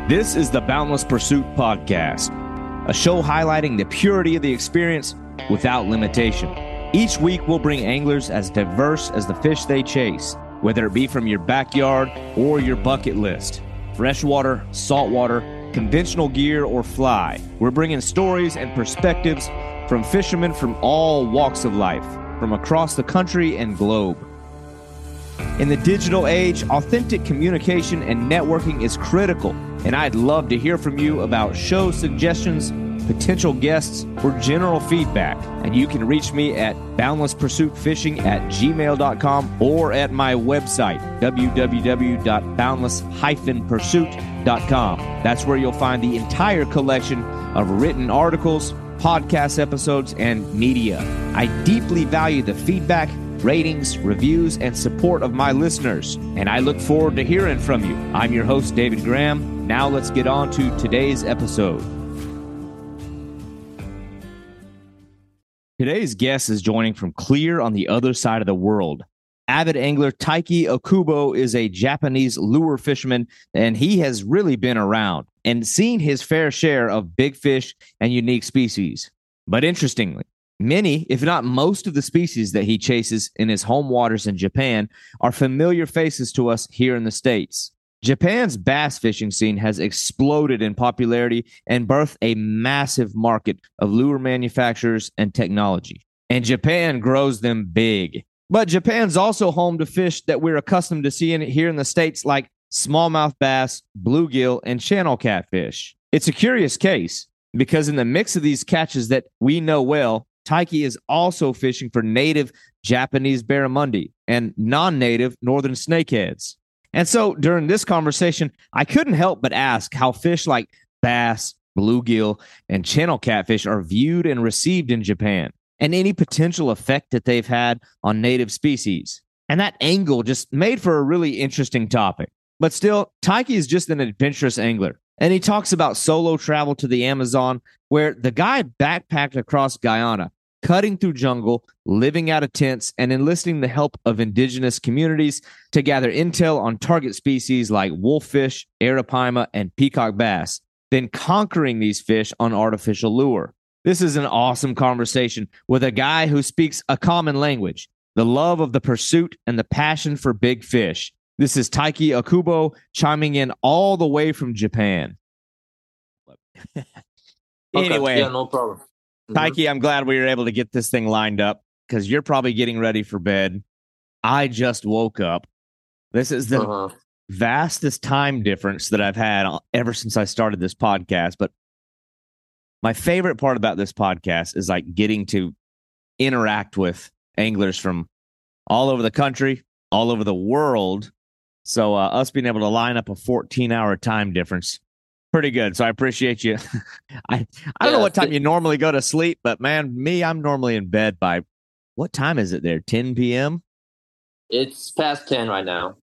This is the Boundless Pursuit Podcast, a show highlighting the purity of the experience without limitation. Each week, we'll bring anglers as diverse as the fish they chase, whether it be from your backyard or your bucket list. Freshwater, saltwater, conventional gear, or fly. We're bringing stories and perspectives from fishermen from all walks of life, from across the country and globe. In the digital age, authentic communication and networking is critical, and I'd love to hear from you about show suggestions, potential guests, or general feedback. And you can reach me at boundlesspursuitfishing@gmail.com or at my website, www.boundless-pursuit.com. That's where you'll find the entire collection of written articles, podcast episodes, and media. I deeply value the feedback, ratings, reviews, and support of my listeners, and I look forward to hearing from you. I'm your host, David Graham. Now let's get on to today's episode. Today's guest is joining from clear on the other side of the world. Avid angler Taiki Okubo is a Japanese lure fisherman, and he has really been around and seen his fair share of big fish and unique species. But interestingly, many, if not most of the species that he chases in his home waters in Japan are familiar faces to us here in the States. Japan's bass fishing scene has exploded in popularity and birthed a massive market of lure manufacturers and technology. And Japan grows them big. But Japan's also home to fish that we're accustomed to seeing here in the States, like smallmouth bass, bluegill, and channel catfish. It's a curious case because in the mix of these catches that we know well, Taiki is also fishing for native Japanese barramundi and non-native northern snakeheads. And so during this conversation, I couldn't help but ask how fish like bass, bluegill, and channel catfish are viewed and received in Japan, and any potential effect that they've had on native species. And that angle just made for a really interesting topic. But still, Taiki is just an adventurous angler. And he talks about solo travel to the Amazon, where the guy backpacked across Guyana, cutting through jungle, living out of tents, and enlisting the help of indigenous communities to gather intel on target species like wolffish, arapaima, and peacock bass, then conquering these fish on artificial lure. This is an awesome conversation with a guy who speaks a common language, the love of the pursuit and the passion for big fish. This is Taiki Okubo chiming in all the way from Japan. Anyway. Okay. Yeah, no problem. Taiki, I'm glad we were able to get this thing lined up because you're probably getting ready for bed. I just woke up. This is the vastest time difference that I've had ever since I started this podcast. But my favorite part about this podcast is like getting to interact with anglers from all over the country, all over the world. So us being able to line up a 14-hour time difference, pretty good. So I appreciate you. I don't know what time you normally go to sleep, but man, I'm normally in bed by, what time is it there? 10 p.m.? It's past 10 right now.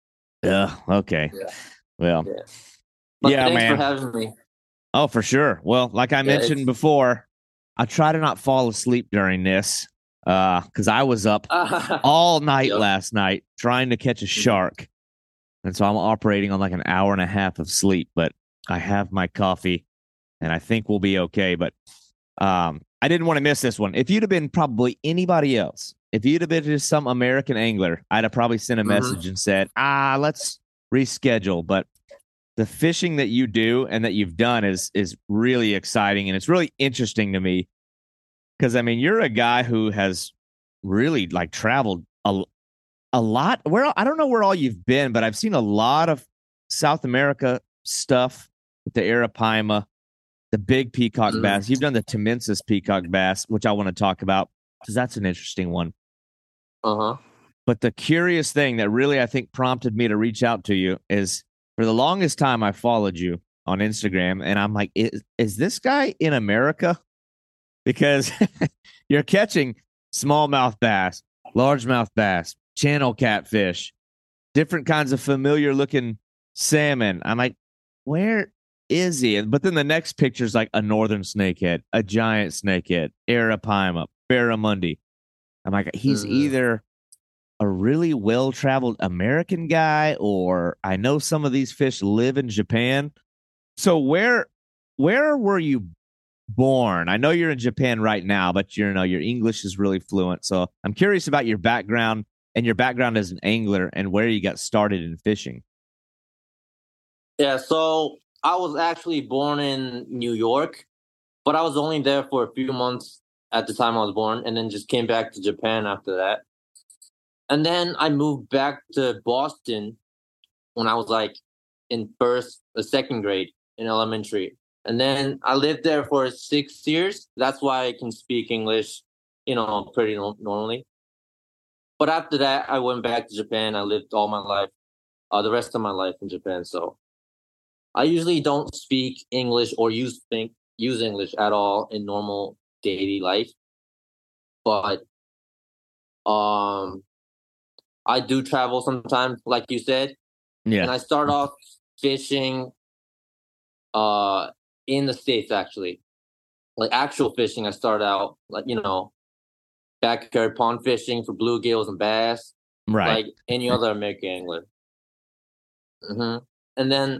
Okay. Yeah. Well, But yeah, thanks man. for having me. Oh, for sure. Well, like I mentioned before, I try to not fall asleep during this because I was up all night last night trying to catch a shark. And so I'm operating on like an hour and a half of sleep, but I have my coffee and I think we'll be okay. But I didn't want to miss this one. If you'd have been probably anybody else, if you'd have been just some American angler, I'd have probably sent a message and said, let's reschedule. But the fishing that you do and that you've done is really exciting. And it's really interesting to me because, I mean, you're a guy who has really like traveled a lot. I don't know where all you've been, but I've seen a lot of South America stuff with the arapaima, the big peacock bass. You've done the Temensis peacock bass, which I want to talk about because that's an interesting one. But the curious thing that really I think prompted me to reach out to you is for the longest time I followed you on Instagram, and I'm like, is this guy in America? Because you're catching smallmouth bass, largemouth bass, channel catfish, different kinds of familiar looking salmon. I'm like, where is he? But then the next picture is like a northern snakehead, a giant snakehead, arapaima, barramundi. I'm like, he's either a really well-traveled American guy or I know some of these fish live in Japan. So where were you born? I know you're in Japan right now, but your English is really fluent. So I'm curious about your background and your background as an angler and where you got started in fishing. Yeah, so I was actually born in New York, but I was only there for a few months at the time I was born, and then just came back to Japan after that. And then I moved back to Boston when I was like in second grade in elementary. And then I lived there for 6 years. That's why I can speak English, pretty normally. But after that, I went back to Japan. I lived all my life, the rest of my life in Japan. So I usually don't speak English or use English at all in normal daily life. But um, I do travel sometimes, like you said, and Yeah. I start off fishing uh in the States actually. Like actual fishing, I started out like, backyard pond fishing for bluegills and bass, Right. like any other American angler. And then,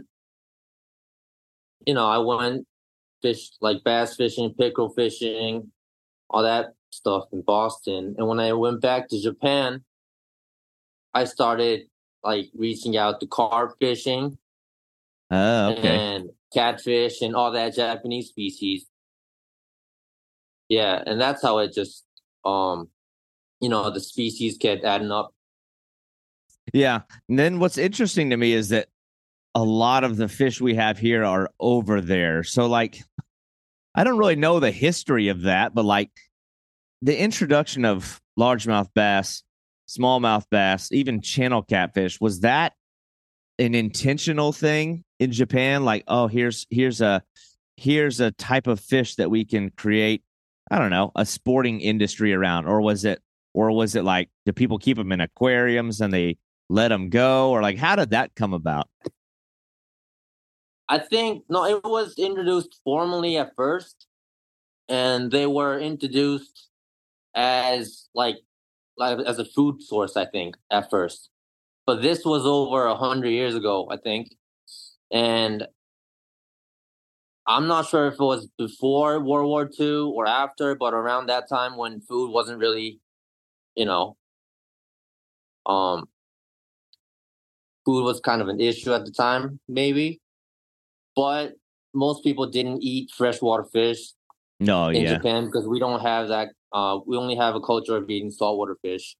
I went fish like bass fishing, pickerel fishing, all that stuff in Boston. And when I went back to Japan, I started like reaching out to carp fishing Oh, okay. and catfish and all that Japanese species. Yeah, and that's how it just the species kept adding up. Yeah. And then what's interesting to me is that a lot of the fish we have here are over there. So like I don't really know the history of that, but like the introduction of largemouth bass, smallmouth bass, even channel catfish, was that an intentional thing in Japan? Like, oh, here's a type of fish that we can create, I don't know, a sporting industry around, or was it like do people keep them in aquariums and they let them go, or like how did that come about? I think no, it was introduced formally at first, and they were introduced as like as a food source. I think at first, but this was over 100 years ago. I think, and I'm not sure if it was before World War II or after, but around that time when food wasn't really, you know, um, food was kind of an issue at the time, maybe. But most people didn't eat freshwater fish No, in yeah. Japan because we don't have that. We only have a culture of eating saltwater fish.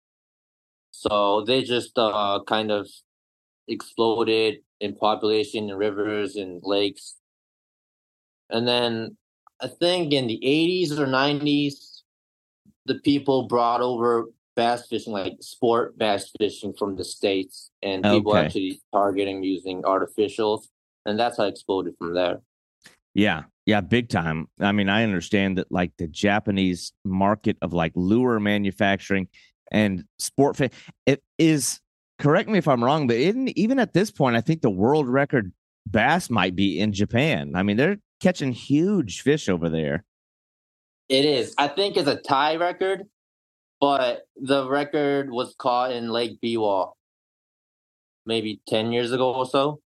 So they just kind of exploded in population in rivers and lakes. And then I think in the 80s or 90s, the people brought over bass fishing, like sport bass fishing from the States, and people Okay. actually targeting using artificials. And that's how it exploded from there. Yeah. Yeah, big time. I mean, I understand that like the Japanese market of like lure manufacturing and sport fish, it is, correct me if I'm wrong, but even at this point, I think the world record bass might be in Japan. I mean, they're catching huge fish over there. It is. I think it's a tie record, but the record was caught in Lake Biwa maybe 10 years ago or so.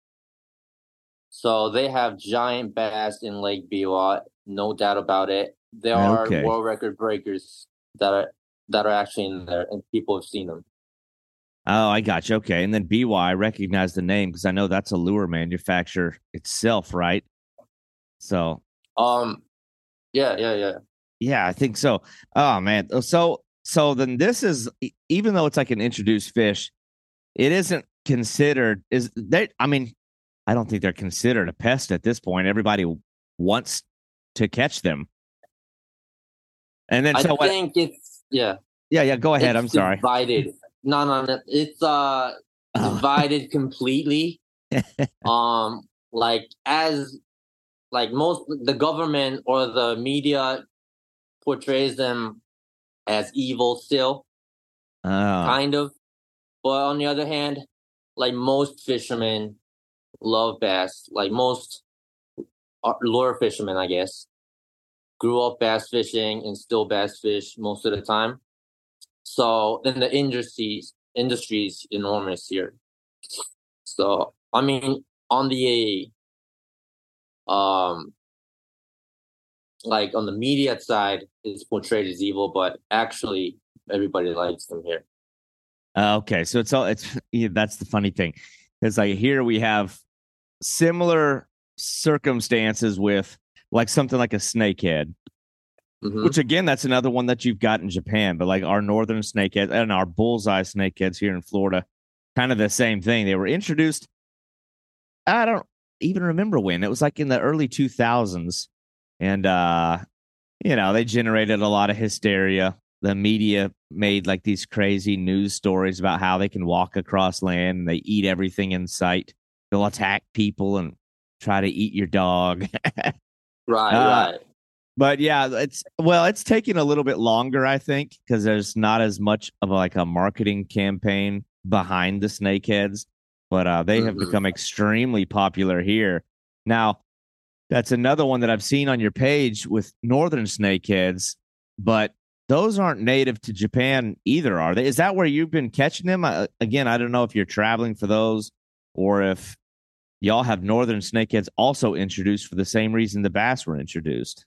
So they have giant bass in Lake Biwa, no doubt about it. There are Okay. world record breakers that are actually in there, and people have seen them. Oh, I got you. Okay. And then BY, I recognize the name because I know that's a lure manufacturer itself, right? So Um, yeah, yeah, yeah. yeah, I think so. Oh man. So then this is even though it's like an introduced fish, it isn't considered is they I mean, I don't think they're considered a pest at this point. Everybody wants to catch them. And then I so what think it's yeah, yeah, yeah, go ahead. it's I'm sorry. divided. No, no, no. It's Oh. divided completely. Like as like most the government or the media portrays them as evil still, Oh. kind of. But on the other hand, like most fishermen love bass. Like most lure fishermen, I guess, grew up bass fishing and still bass fish most of the time. So then the industry's enormous here. So I mean, on the um like on the media side it's portrayed as evil, but actually everybody likes them here. Okay, so yeah, that's the funny thing. It's like here we have similar circumstances with like something like a snakehead, Mm-hmm. which again, that's another one that you've got in Japan, but like our northern snakeheads and our bullseye snakeheads here in Florida, kind of the same thing. They were introduced, I don't even remember when. It was like in the early 2000s. And they generated a lot of hysteria. The media made like these crazy news stories about how they can walk across land and they eat everything in sight. They'll attack people and try to eat your dog. Right, uh, right. but yeah, it's taking a little bit longer, I think, because there's not as much of like a marketing campaign behind the snakeheads, but they have Mm-hmm. become extremely popular here. Now, that's another one that I've seen on your page with northern snakeheads, but those aren't native to Japan either, are they? Is that where you've been catching them? Again, I don't know if you're traveling for those or if y'all have northern snakeheads also introduced for the same reason the bass were introduced.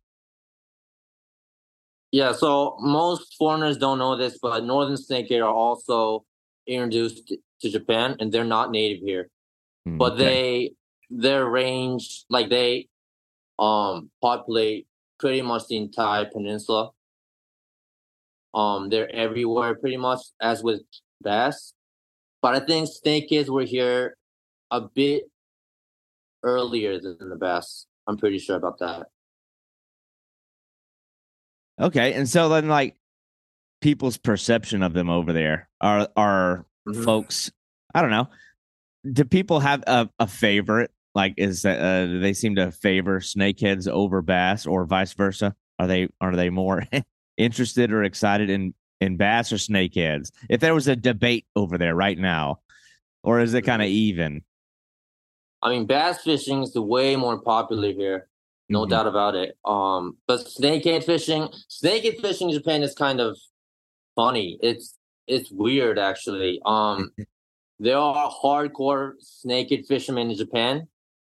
Yeah, so most foreigners don't know this, but northern snakehead are also introduced to Japan, and they're not native here. But Okay. their range, like they populate pretty much the entire peninsula. They're everywhere pretty much, as with bass. But I think snakeheads were here a bit earlier than the bass. I'm pretty sure about that. Okay. And so then like people's perception of them over there are Hmm. folks, I don't know. Do people have a favorite? Like, is that do they seem to favor snakeheads over bass, or vice versa? Are they more interested or excited in bass or snakeheads? If there was a debate over there right now, or is it kind of Hmm. even? I mean, bass fishing is way more popular here, no Mm-hmm. doubt about it. But snakehead fishing in Japan is kind of funny. It's weird actually. There are hardcore snakehead fishermen in Japan.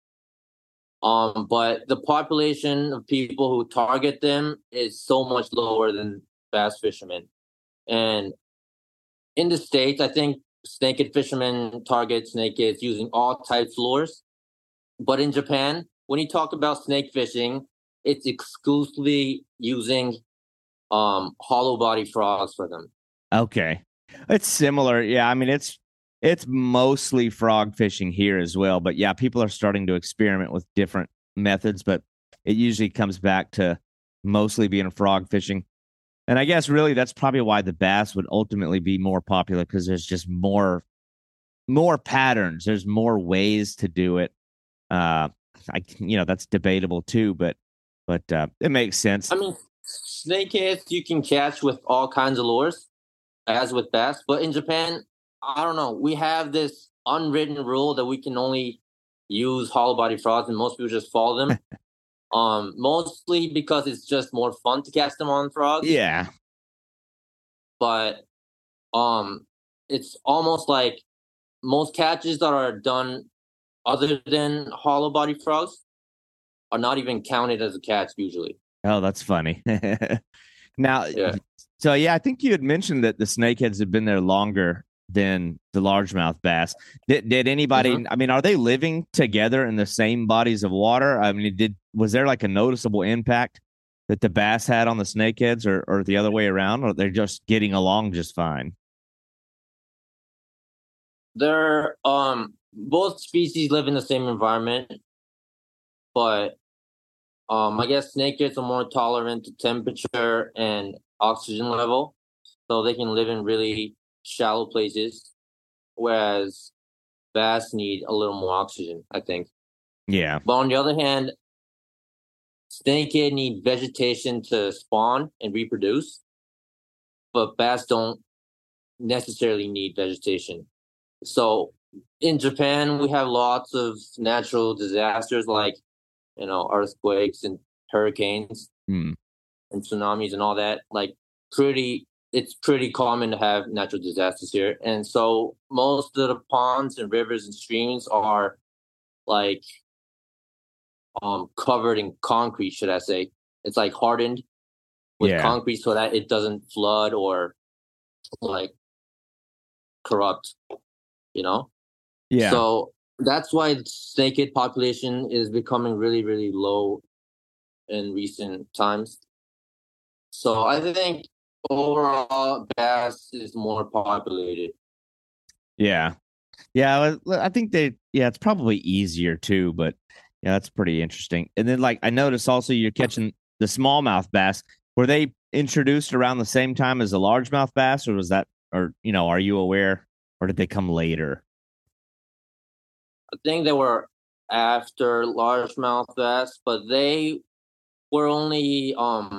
But the population of people who target them is so much lower than bass fishermen. And in the States, I think snakehead fishermen target snakeheads using all types of lures. But in Japan, when you talk about snake fishing, it's exclusively using hollow body frogs for them. Okay. It's similar. Yeah, I mean it's mostly frog fishing here as well, but yeah, people are starting to experiment with different methods, but it usually comes back to mostly being frog fishing. And I guess really that's probably why the bass would ultimately be more popular because there's just more patterns, there's more ways to do it. Uh that's debatable too, but it makes sense. I mean, snakeheads you can catch with all kinds of lures, as with bass. But in Japan, I don't know. We have this unwritten rule that we can only use hollow body frogs, and most people just follow them. Mostly because it's just more fun to catch them on frogs. Yeah. But um, it's almost like most catches that are done other than hollow body frogs are not even counted as a catch usually. Oh, that's funny. Now, Yeah. so yeah, I think you had mentioned that the snakeheads have been there longer than the largemouth bass. Did Hmm. anybody? I mean, are they living together in the same bodies of water? I mean, was there like a noticeable impact that the bass had on the snakeheads, or the other way around, or they're just getting along just fine? They're both species live in the same environment, but I guess snakeheads are more tolerant to temperature and oxygen level, so they can live in really shallow places, whereas bass need a little more oxygen, I think. Yeah. But on the other hand, snakehead need vegetation to spawn and reproduce, but bass don't necessarily need vegetation. So in Japan, we have lots of natural disasters like earthquakes and hurricanes Hmm. and tsunamis and all that. Like it's pretty common to have natural disasters here, and so most of the ponds and rivers and streams are like covered in concrete, should I say. It's like hardened with Yeah. concrete so that it doesn't flood or like corrupt, you know? Yeah. So that's why snakehead population is becoming really, really low in recent times. So I think overall bass is more populated. Yeah. Yeah. I think yeah, it's probably easier too, but yeah, that's pretty interesting. And then, like, I noticed also you're catching the smallmouth bass. Were they introduced around the same time as the largemouth bass, or was that, or, are you aware, or did they come later? I think they were after largemouth bass, but were only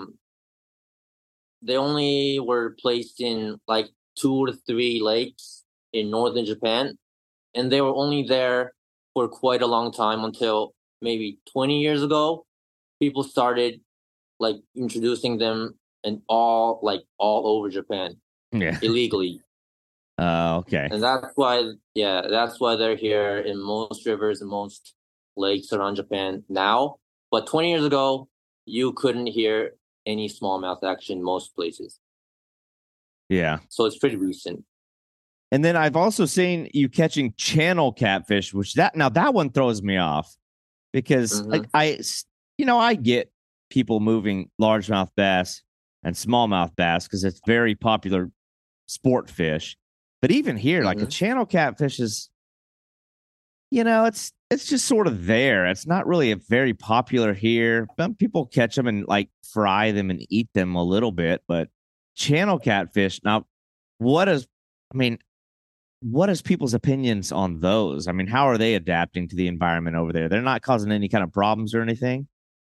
they only were placed in like 2 to 3 lakes in northern Japan, and they were only there for quite a long time until maybe 20 years ago. People started like introducing them in all over Japan Yeah. illegally. Okay. And that's why they're here in most rivers and most lakes around Japan now. But 20 years ago, you couldn't hear any smallmouth action in most places. Yeah. So it's pretty recent. And then I've also seen you catching channel catfish, which that one throws me off because, Hmm. like, I get people moving largemouth bass and smallmouth bass because it's very popular sport fish. But even here, like, a Hmm. channel catfish is, it's just sort of there. It's not really a very popular here. Some people catch them and like fry them and eat them a little bit, but channel catfish. Now, what is, I mean, what is people's opinions on those? I mean, how are they adapting to the environment over there? They're not causing any kind of problems or anything.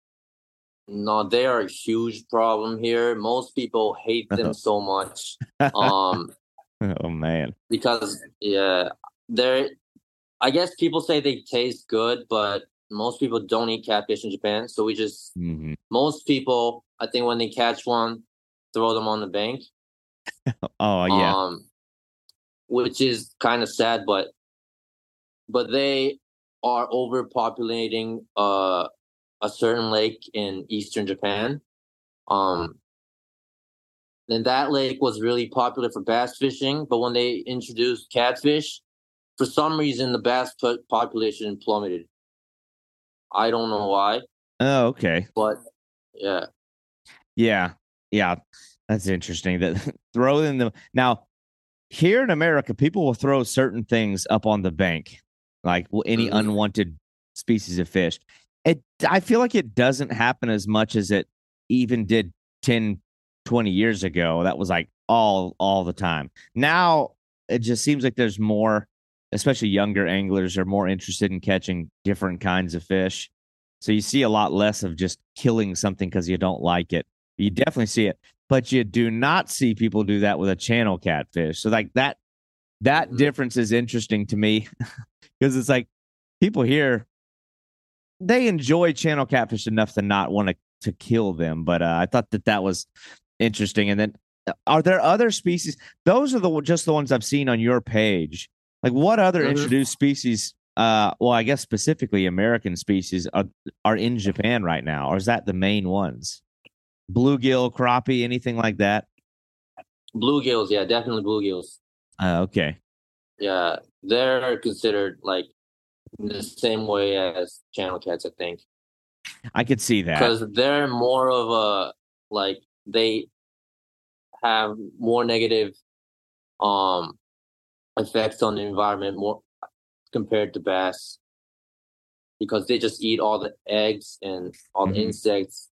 No, they are a huge problem here. Most people hate them so much. Um, Oh man. because yeah, they're I guess people say they taste good, but most people don't eat catfish in Japan. So Hmm. most people, I think, when they catch one, throw them on the bank. Oh yeah. Um, which is kind of sad, but they are overpopulating a certain lake in eastern Japan. Um, and that lake was really popular for bass fishing, but when they introduced catfish, for some reason the bass population plummeted. I don't know why, Oh, okay. but yeah. Yeah. Yeah. That's interesting. That throw in the now here in America, people will throw certain things up on the bank, like any Hmm. unwanted species of fish. I feel like it doesn't happen as much as it even did 10, 20 years ago. That was like all the time. Now it just seems like there's more, especially younger anglers are more interested in catching different kinds of fish. So you see a lot less of just killing something because you don't like it. You definitely see it, but you do not see people do that with a channel catfish. So like that Hmm. difference is interesting to me because it's like people here, they enjoy channel catfish enough to not want to kill them. But I thought that was interesting. And then, are there other species? Those are just the ones I've seen on your page. Like, what other Hmm. introduced species? Well, I guess specifically American species are in Japan right now, or is that the main ones? Bluegill, crappie, anything like that? Bluegills, yeah, definitely bluegills. Okay, Yeah, they're considered like in the same way as channel cats, I think, I could see that. because they're more of a like they have more negative um effects on the environment more compared to bass because they just eat all the eggs and all the Mhm. insects.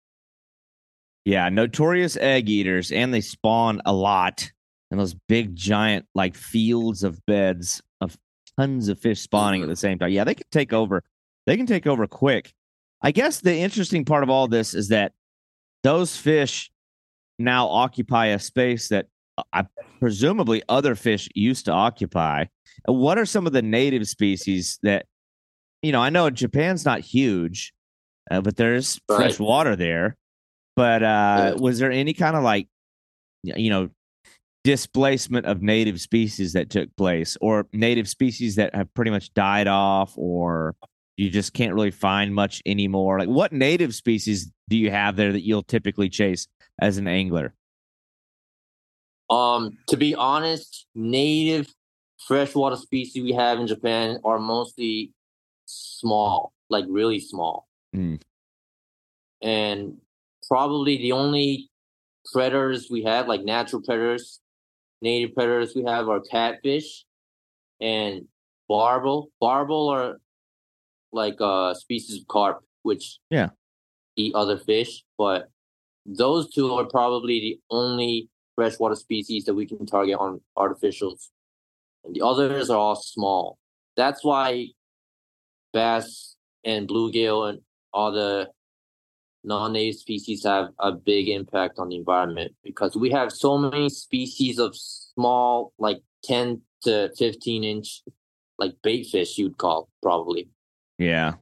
Yeah, notorious egg eaters, and they spawn a lot in those big, giant, like, fields of beds of tons of fish spawning at Hmm. the same time. Yeah, they can take over. They can take over quick. I guess the interesting part of all this is that those fish now occupy a space that presumably other fish used to occupy. What are some of the native species that, I know Japan's not huge, but there's fresh Right. water there. But Yeah. was there any kind of, like, you know, displacement of native species that took place, or native species that have pretty much died off, or You just can't really find much anymore. Like, what native species do you have there that you'll typically chase as an angler? To be honest, native freshwater species we have in Japan are mostly small, like really small. Mm. And probably the only predators we have, like natural predators, native predators we have are catfish and barbel. Barbel are like species of carp, which Yeah. eat other fish, but those two are probably the only freshwater species that we can target on artificials. And the others are all small. That's why bass and bluegill and all the non-native species have a big impact on the environment because we have so many species of small, like 10 to 15 inch, like bait fish, you'd call probably. Yeah.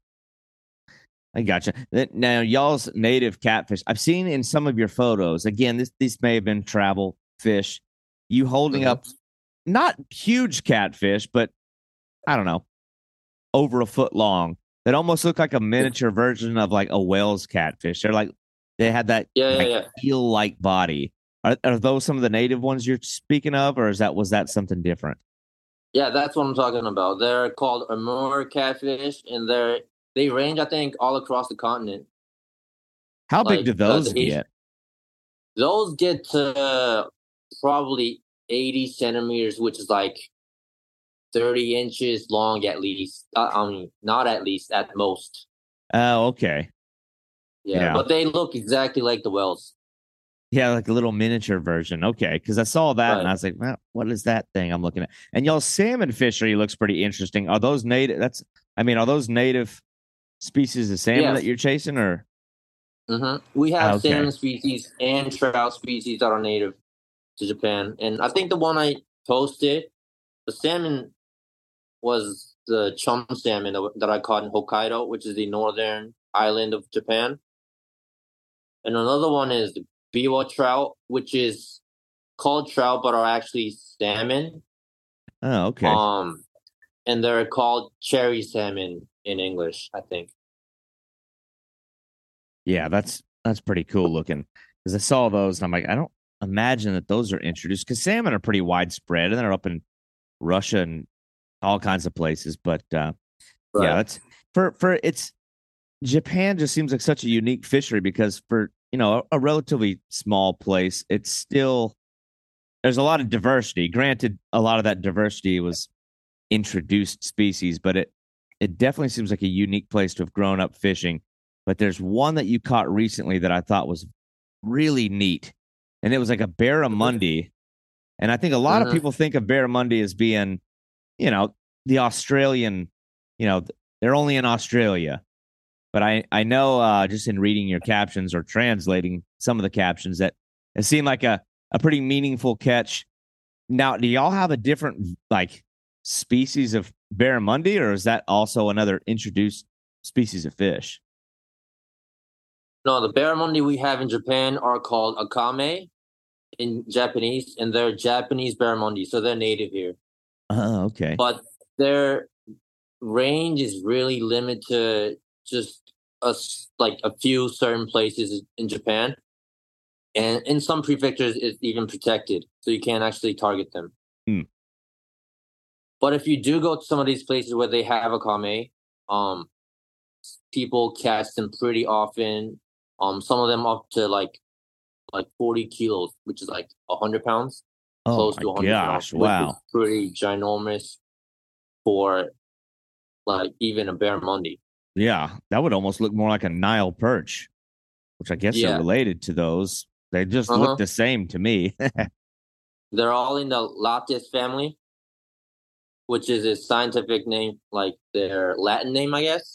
I gotcha. Now, y'all's native catfish, I've seen in some of your photos. Again, these may have been travel fish. You holding Mhm. up not huge catfish, but I don't know, over a foot long. That almost look like a miniature version of like a whale's catfish. They had that Yeah, yeah, like yeah. eel like body. Are those some of the native ones you're speaking of, or was that something different? Yeah, that's what I'm talking about. They're called Amur catfish, and they range, I think, all across the continent. How big do Like those the Asian, get? those get to probably 80 centimeters, which is like 30 inches long at least. I mean, not at least, at most. Oh, okay. Yeah, Yeah. but they look exactly like the whales. Yeah, like a little miniature version. Okay, because I saw that and Right. I was like, well, what is that thing I'm looking at? And y'all salmon fishery looks pretty interesting. Are those native? Are those native species of salmon that Yes. you're chasing or? We have Okay. salmon species and trout species that are native to Japan. And I think the one I posted, the salmon was the chum salmon that I caught in Hokkaido, which is the northern island of Japan. And another one is the biwa trout, which is called trout but are actually salmon. Oh, okay. Um, and they're called cherry salmon in English, I think. Yeah, that's pretty cool looking. Because I saw those and I'm like, I don't imagine that those are introduced because salmon are pretty widespread and they're up in Russia and all kinds of places. But yeah, Right. that's for it's Japan just seems like such a unique fishery because for a relatively small place, it's still there's a lot of diversity. Granted, a lot of that diversity was introduced species, but it definitely seems like a unique place to have grown up fishing. But there's one that you caught recently that I thought was really neat, and it was like a barramundi. And I think a lot of Mm-hmm. people think of barramundi as being, you know, the Australian, you know, they're only in Australia. But I know just in reading your captions or translating some of the captions that it seemed like a pretty meaningful catch. Now, do y'all have a different like species of barramundi, or is that also another introduced species of fish? No, the barramundi we have in Japan are called akame in Japanese, and they're Japanese barramundi, so they're native here. Oh, okay. But their range is really limited to just like a few certain places in Japan, and in some prefectures it's even protected, so you can't actually target them. Hmm. But if you do go to some of these places where they have akame, um, people catch them pretty often. Some of them up to like 40 kilos, which is like 100 pounds, Oh close my to 100 pounds, gosh! which is Wow. pretty ginormous for like even a barramundi. Yeah, that would almost look more like a Nile perch, which I guess are Yeah. related to those. They just Uh look huh. the same to me. They're all in the Lattes family, which is a scientific name, like their Latin name, I guess.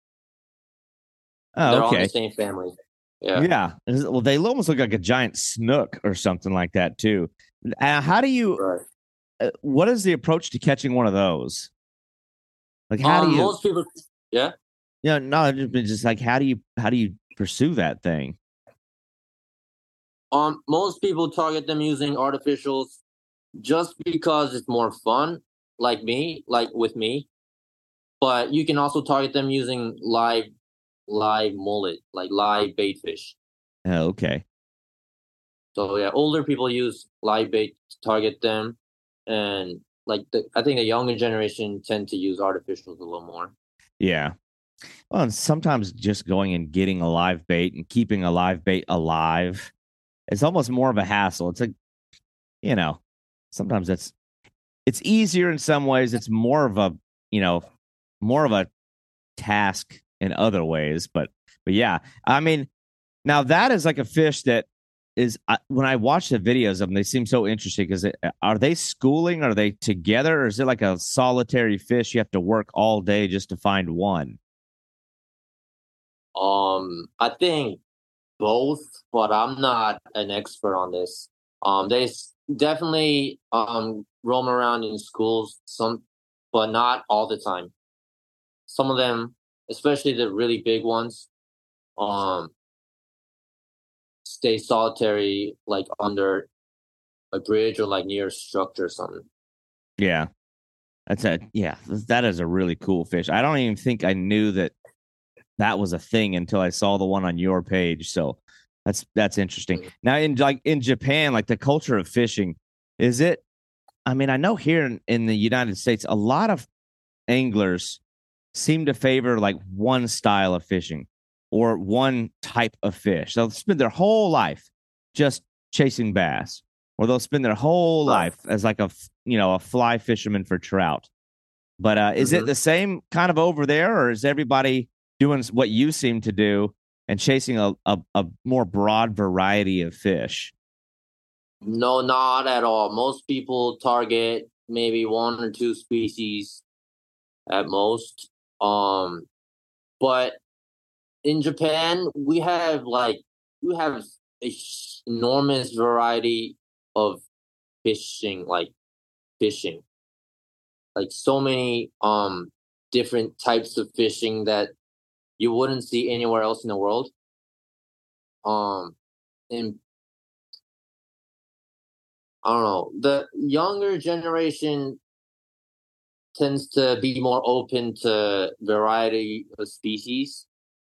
Oh, They're all in the okay. same family. Yeah. Yeah. Well, they almost look like a giant snook or something like that too. How do you? Right. What is the approach to catching one of those? Like, how do you? Most people, yeah. No, just like how do you pursue that thing? Most people target them using artificials just because it's more fun. Like me, like with me, but you can also target them using live mullet, like live bait fish. Oh, okay. So yeah, older people use live bait to target them, and I think the younger generation tend to use artificials a little more. Yeah. Well, and sometimes just going and getting a live bait and keeping a live bait alive, it's almost more of a hassle. It's like, you know, sometimes it's easier in some ways. It's more of a, you know, more of a task in other ways. But yeah, I mean, now that is like a fish that is when I watch the videos of them, they seem so interesting because are they schooling? Are they together? Or is it like a solitary fish you have to work all day just to find one? I think both, but I'm not an expert on this. Definitely roam around in schools, some, but not all the time. Some of them, especially the really big ones, um, stay solitary, like under a bridge or like near a structure or something. Yeah, that is a really cool fish. I don't even think I knew that was a thing until I saw the one on your page. So that's interesting. Now in Japan, like the culture of fishing, is it? I mean, I know here in the United States, a lot of anglers seem to favor like one style of fishing or one type of fish. They'll spend their whole life just chasing bass, or they'll spend their whole Right. life as like a fly fisherman for trout. But is it Mm-hmm. the same kind of over there, or is everybody doing what you seem to do and chasing a more broad variety of fish? No, not at all. Most people target maybe one or two species at most. But in Japan, we have a enormous variety of fishing, fishing, like so many different types of fishing that you wouldn't see anywhere else in the world. Um, and I don't know, the younger generation tends to be more open to variety of species,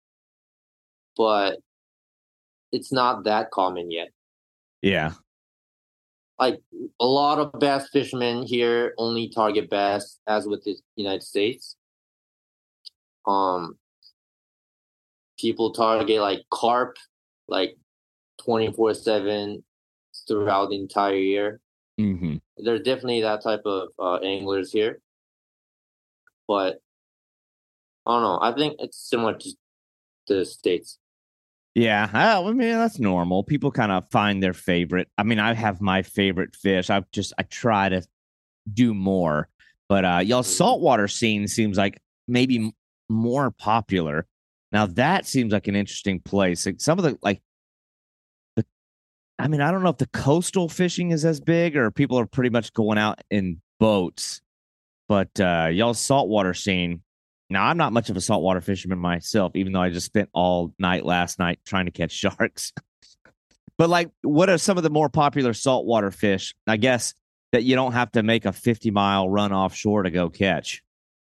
but it's not that common yet. Yeah, Like a lot of bass fishermen here only target bass, as with the United States. Um, People target like carp, like 24/7 throughout the entire year. hmm There's definitely that type of anglers here, but I don't know. I think it's similar to the states. yeah. I mean, that's normal. People kind of find their favorite. I mean, I have my favorite fish. I try to do more. But y'all Mhm. saltwater scene seems like maybe more popular. Now that seems like an interesting place. Like some of the I mean, I don't know if the coastal fishing is as big or people are pretty much going out in boats. But y'all saltwater scene. Now I'm not much of a saltwater fisherman myself, even though I just spent all night last night trying to catch sharks. But like, what are some of the more popular saltwater fish? I guess that you don't have to make a 50-mile run offshore to go catch.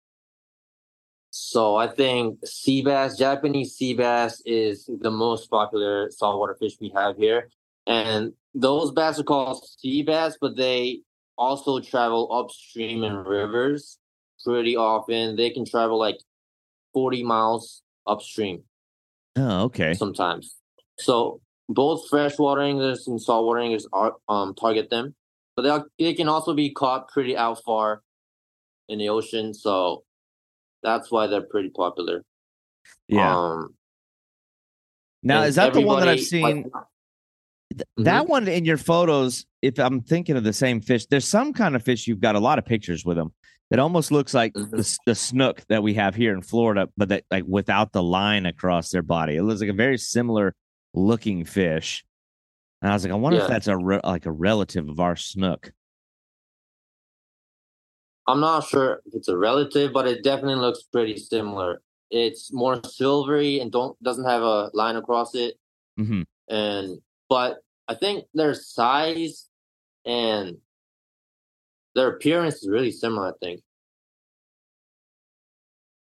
So I think sea bass, Japanese sea bass, is the most popular saltwater fish we have here, and those bass are called sea bass, but they also travel upstream in rivers pretty often. They can travel like 40 miles upstream Oh, okay. sometimes. So both freshwater anglers and saltwater anglers are target them, but they can also be caught pretty out far in the ocean. So that's why they're pretty popular. Yeah. Um, Now, and is that the one that I've everybody like. seen? That Mhm. one in your photos, if I'm thinking of the same fish, there's some kind of fish you've got a lot of pictures with them that almost looks like Mhm. the snook that we have here in Florida, but that like without the line across their body. It looks like a very similar looking fish. And I was like, I wonder if Yeah, that's like a relative of our snook. I'm not sure if it's a relative, but it definitely looks pretty similar. It's more silvery and don't doesn't have a line across it, hmm and but I think their size and their appearance is really similar. I think.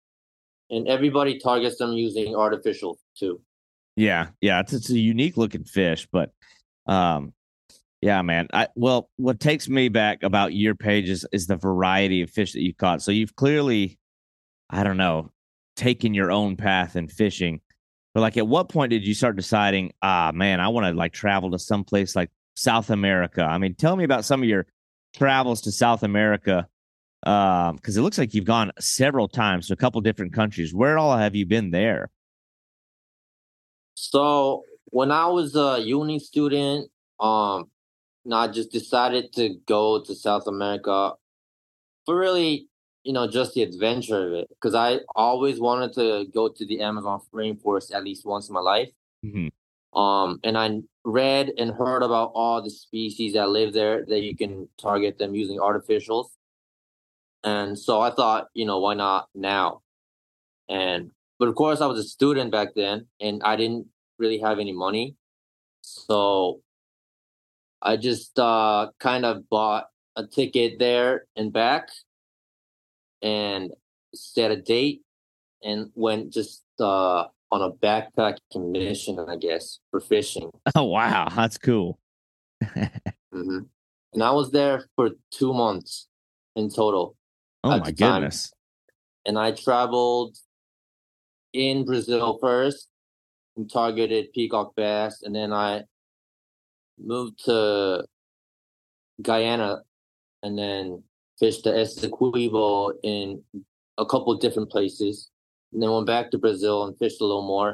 and everybody targets them using artificial too. Yeah, yeah, it's a unique looking fish, but um, yeah, man. Well, what takes me back about your pages is the variety of fish that you caught. So you've clearly, I don't know, taken your own path in fishing. But like, at what point did you start deciding, man, I want to like travel to someplace like South America? I mean, tell me about some of your travels to South America, because it looks like you've gone several times to a couple different countries. Where all have you been there? So when I was a uni student, I just decided to go to South America for really, just the adventure of it. Because I always wanted to go to the Amazon rainforest at least once in my life. Mhm. And I read and heard about all the species that live there that you can target them using artificials. And so I thought, why not now? But of course I was a student back then and I didn't really have any money. So I just kind of bought a ticket there and back and set a date and went just on a backpacking mission, I guess, for fishing. Oh wow, that's cool. hmm And I was there for 2 months in total Oh at my the time. goodness. And I traveled in Brazil first and targeted peacock bass. And then I moved to Guyana and then fished the Essequibo in a couple different places. And then went back to Brazil and fished a little more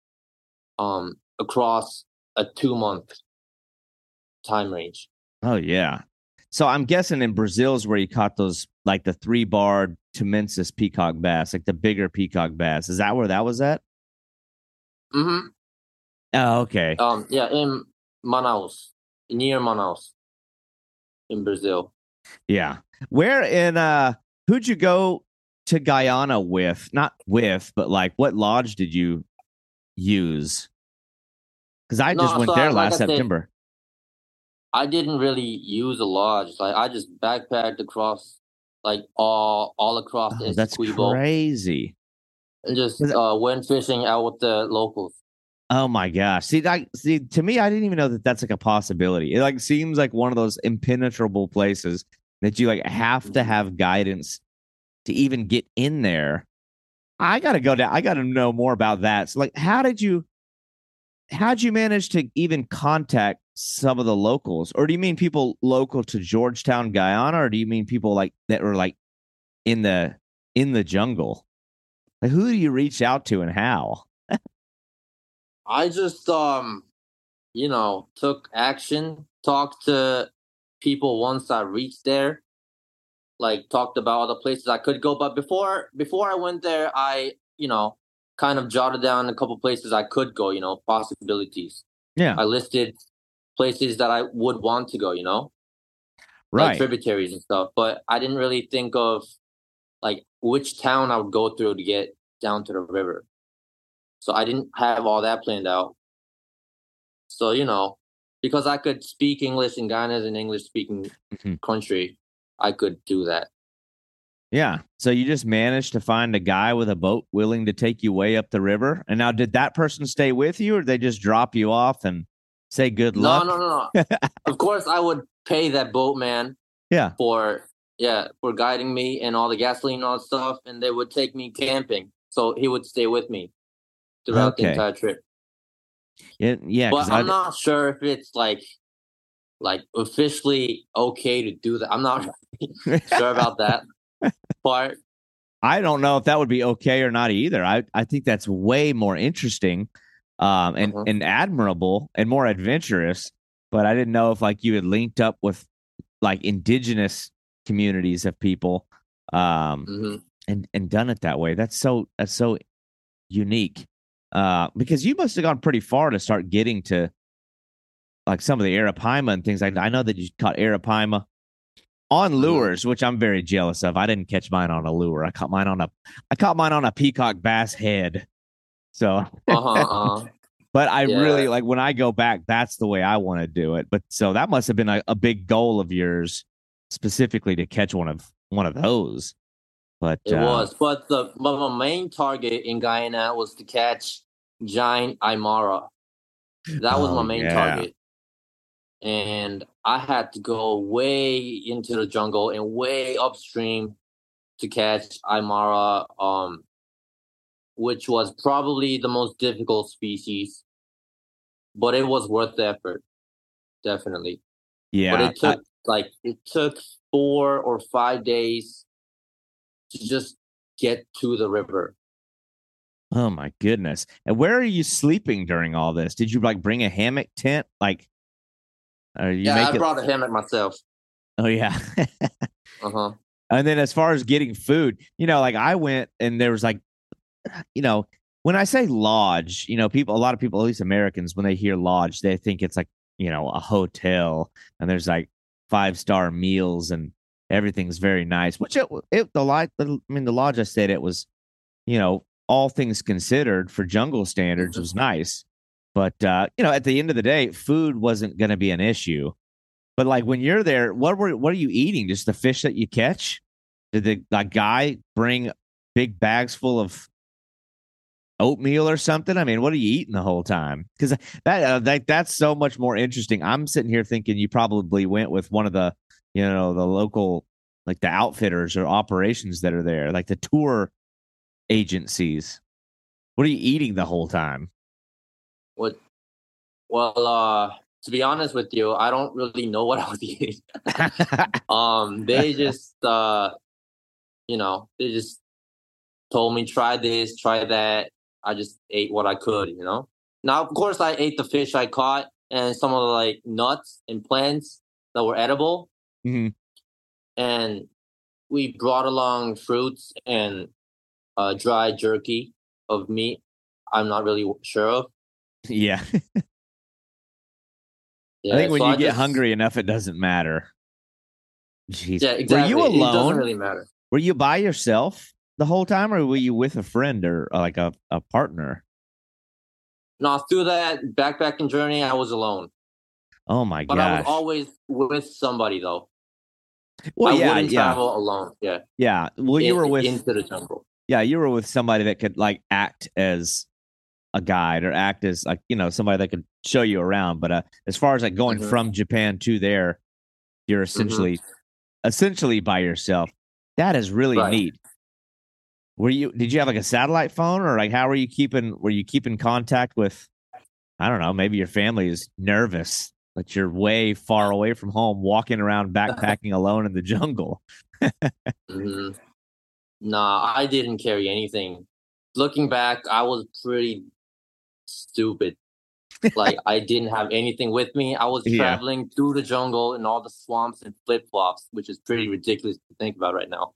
across a 2 month time range. Oh yeah. So I'm guessing in Brazil is where you caught those like the 3-barred Temensis peacock bass, like the bigger peacock bass. Is that where that was at? hmm Oh, okay. Yeah, in Manaus, near Manaus in Brazil. Yeah. Where in who'd you go to Guyana with? Not with, but like what lodge did you use? Because I just No, so went there like last I said, September. I didn't really use a lodge. Like I just backpacked across, like all across the Oh, that's Essequibo, crazy. and just 'Cause- went fishing out with the locals. Oh my gosh. See to me, I didn't even know that that's like a possibility. It like seems like one of those impenetrable places that you like have to Mhm. have guidance to even get in there. I gotta go down. I gotta know more about that. So like how'd you manage to even contact some of the locals? Or do you mean people local to Georgetown, Guyana, or do you mean people like that were like in the jungle? Like who do you reach out to and how? I just took action, talked to people once I reached there, like talked about all the places I could go. But before I went there, I kind of jotted down a couple places I could go. Possibilities. Yeah, I listed places that I would want to go. Like right. tributaries and stuff. But I didn't really think of like which town I would go through to get down to the river. So I didn't have all that planned out. So because I could speak English and Ghana is an English speaking Mhm. country, I could do that. Yeah. So you just managed to find a guy with a boat willing to take you way up the river. And now, did that person stay with you, or did they just drop you off and say good No, luck? no, no, no. Of course, I would pay that boatman Yeah. for for guiding me and all the gasoline and all that stuff, and they would take me camping. So he would stay with me throughout the Okay. entire trip. Yeah. Yeah. Because But I'm not sure if it's like officially okay to do that. I'm not sure about that part. I don't know if that would be okay or not either. I think that's way more interesting, Uh-huh. and admirable and more adventurous. But I didn't know if like you had linked up with like indigenous communities of people, hmm and done it that way. That's so unique. Because you must have gone pretty far to start getting to like some of the arapaima and things like that. I know that you caught arapaima on hmm lures, which I'm very jealous of. I didn't catch mine on a lure. I caught mine on a peacock bass head. So, Uh-huh. Uh-huh. but I really Yeah. like when I go back, that's the way I want to do it. But so that must have been a big goal of yours specifically to catch one of those. But It was, but my main target in Guyana was to catch giant Aymara. That was oh my main yeah, target, and I had to go way into the jungle and way upstream to catch Aymara, which was probably the most difficult species, but it was worth the effort, definitely. But yeah. it took 4 or 5 days to just get to the river. Oh my goodness. And where are you sleeping during all this? Did you like bring a hammock tent? Like, are you Yeah, make I it? brought a hammock myself. Oh yeah. Uh huh. And then as far as getting food, like I went and there was like, you know, when I say lodge, a lot of people, at least Americans, when they hear lodge, they think it's like, a hotel and there's like 5-star meals and everything's very nice. Which the lodge I stayed at was, all things considered for jungle standards was nice. But at the end of the day, food wasn't going to be an issue. But like when you're there, what are you eating? Just the fish that you catch? Did the like guy bring big bags full of oatmeal or something? I mean, what are you eating the whole time? Because that's so much more interesting. I'm sitting here thinking you probably went with one of the the local like the outfitters or operations that are there, like the tour agencies. What are you eating the whole time? What? Well, to be honest with you, I don't really know what I was eating. They just, they just told me try this, try that. I just ate what I could. Now, of course, I ate the fish I caught and some of the like nuts and plants that were edible, Mhm. and we brought along fruits and dry jerky of meat. I'm not really sure of. Yeah. I Yeah, think when so you I get just hungry enough, it doesn't matter. Jeez. yeah, Were you exactly. It doesn't alone? really matter. Were you by yourself the whole time, or were you with a friend or like a partner? No, through that backpacking journey, I was alone, Oh my but I was gosh. always with somebody though. Well, I yeah, wouldn't yeah, travel alone. Yeah, yeah. Well, into the jungle. you were with somebody that could like act as a guide or act as like, somebody that could show you around. But as far as like going Hmm. from Japan to there, you're Hmm. essentially by yourself. That is really Right. neat. Did you have like a satellite phone or like how were you keeping contact with, I don't know, maybe your family is nervous that you're way far away from home, walking around backpacking alone in the jungle. Hmm. Nah, I didn't carry anything. Looking back, I was pretty stupid. Like I didn't have anything with me. I was Yeah. traveling through the jungle and all the swamps and flip flops, which is pretty ridiculous to think about right now.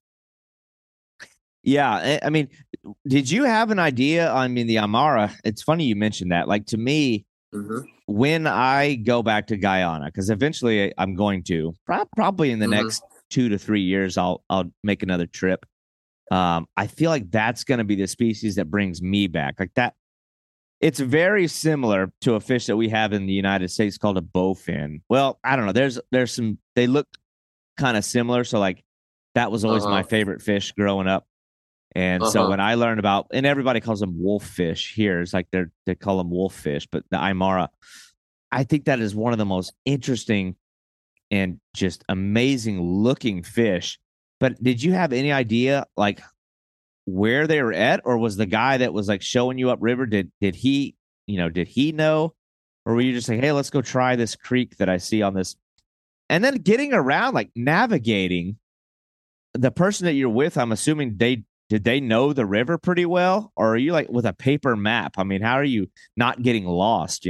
Yeah. I mean, did you have an idea? I mean, the Amara, it's funny you mentioned that. Like to me, Hmm. when I go back to Guyana, because eventually I'm going to, probably in the Hmm. next 2 to 3 years, I'll make another trip. I feel like that's going to be the species that brings me back. Like that, it's very similar to a fish that we have in the United States called a bowfin. Well, I don't know. There's some they look kind of similar. So like that was Uh always my huh. favorite fish growing up. And Uh so huh. when I learned about, and everybody calls them wolffish here, it's like they call them wolffish, but the Aymara, I think that is one of the most interesting and just amazing looking fish. But did you have any idea like where they were at, or was the guy that was like showing you upriver? Did he know, or were you just like, hey, let's go try this creek that I see on this, and then getting around like navigating the person that you're with? I'm assuming they know the river pretty well, or are you like with a paper map? I mean, how are you not getting lost?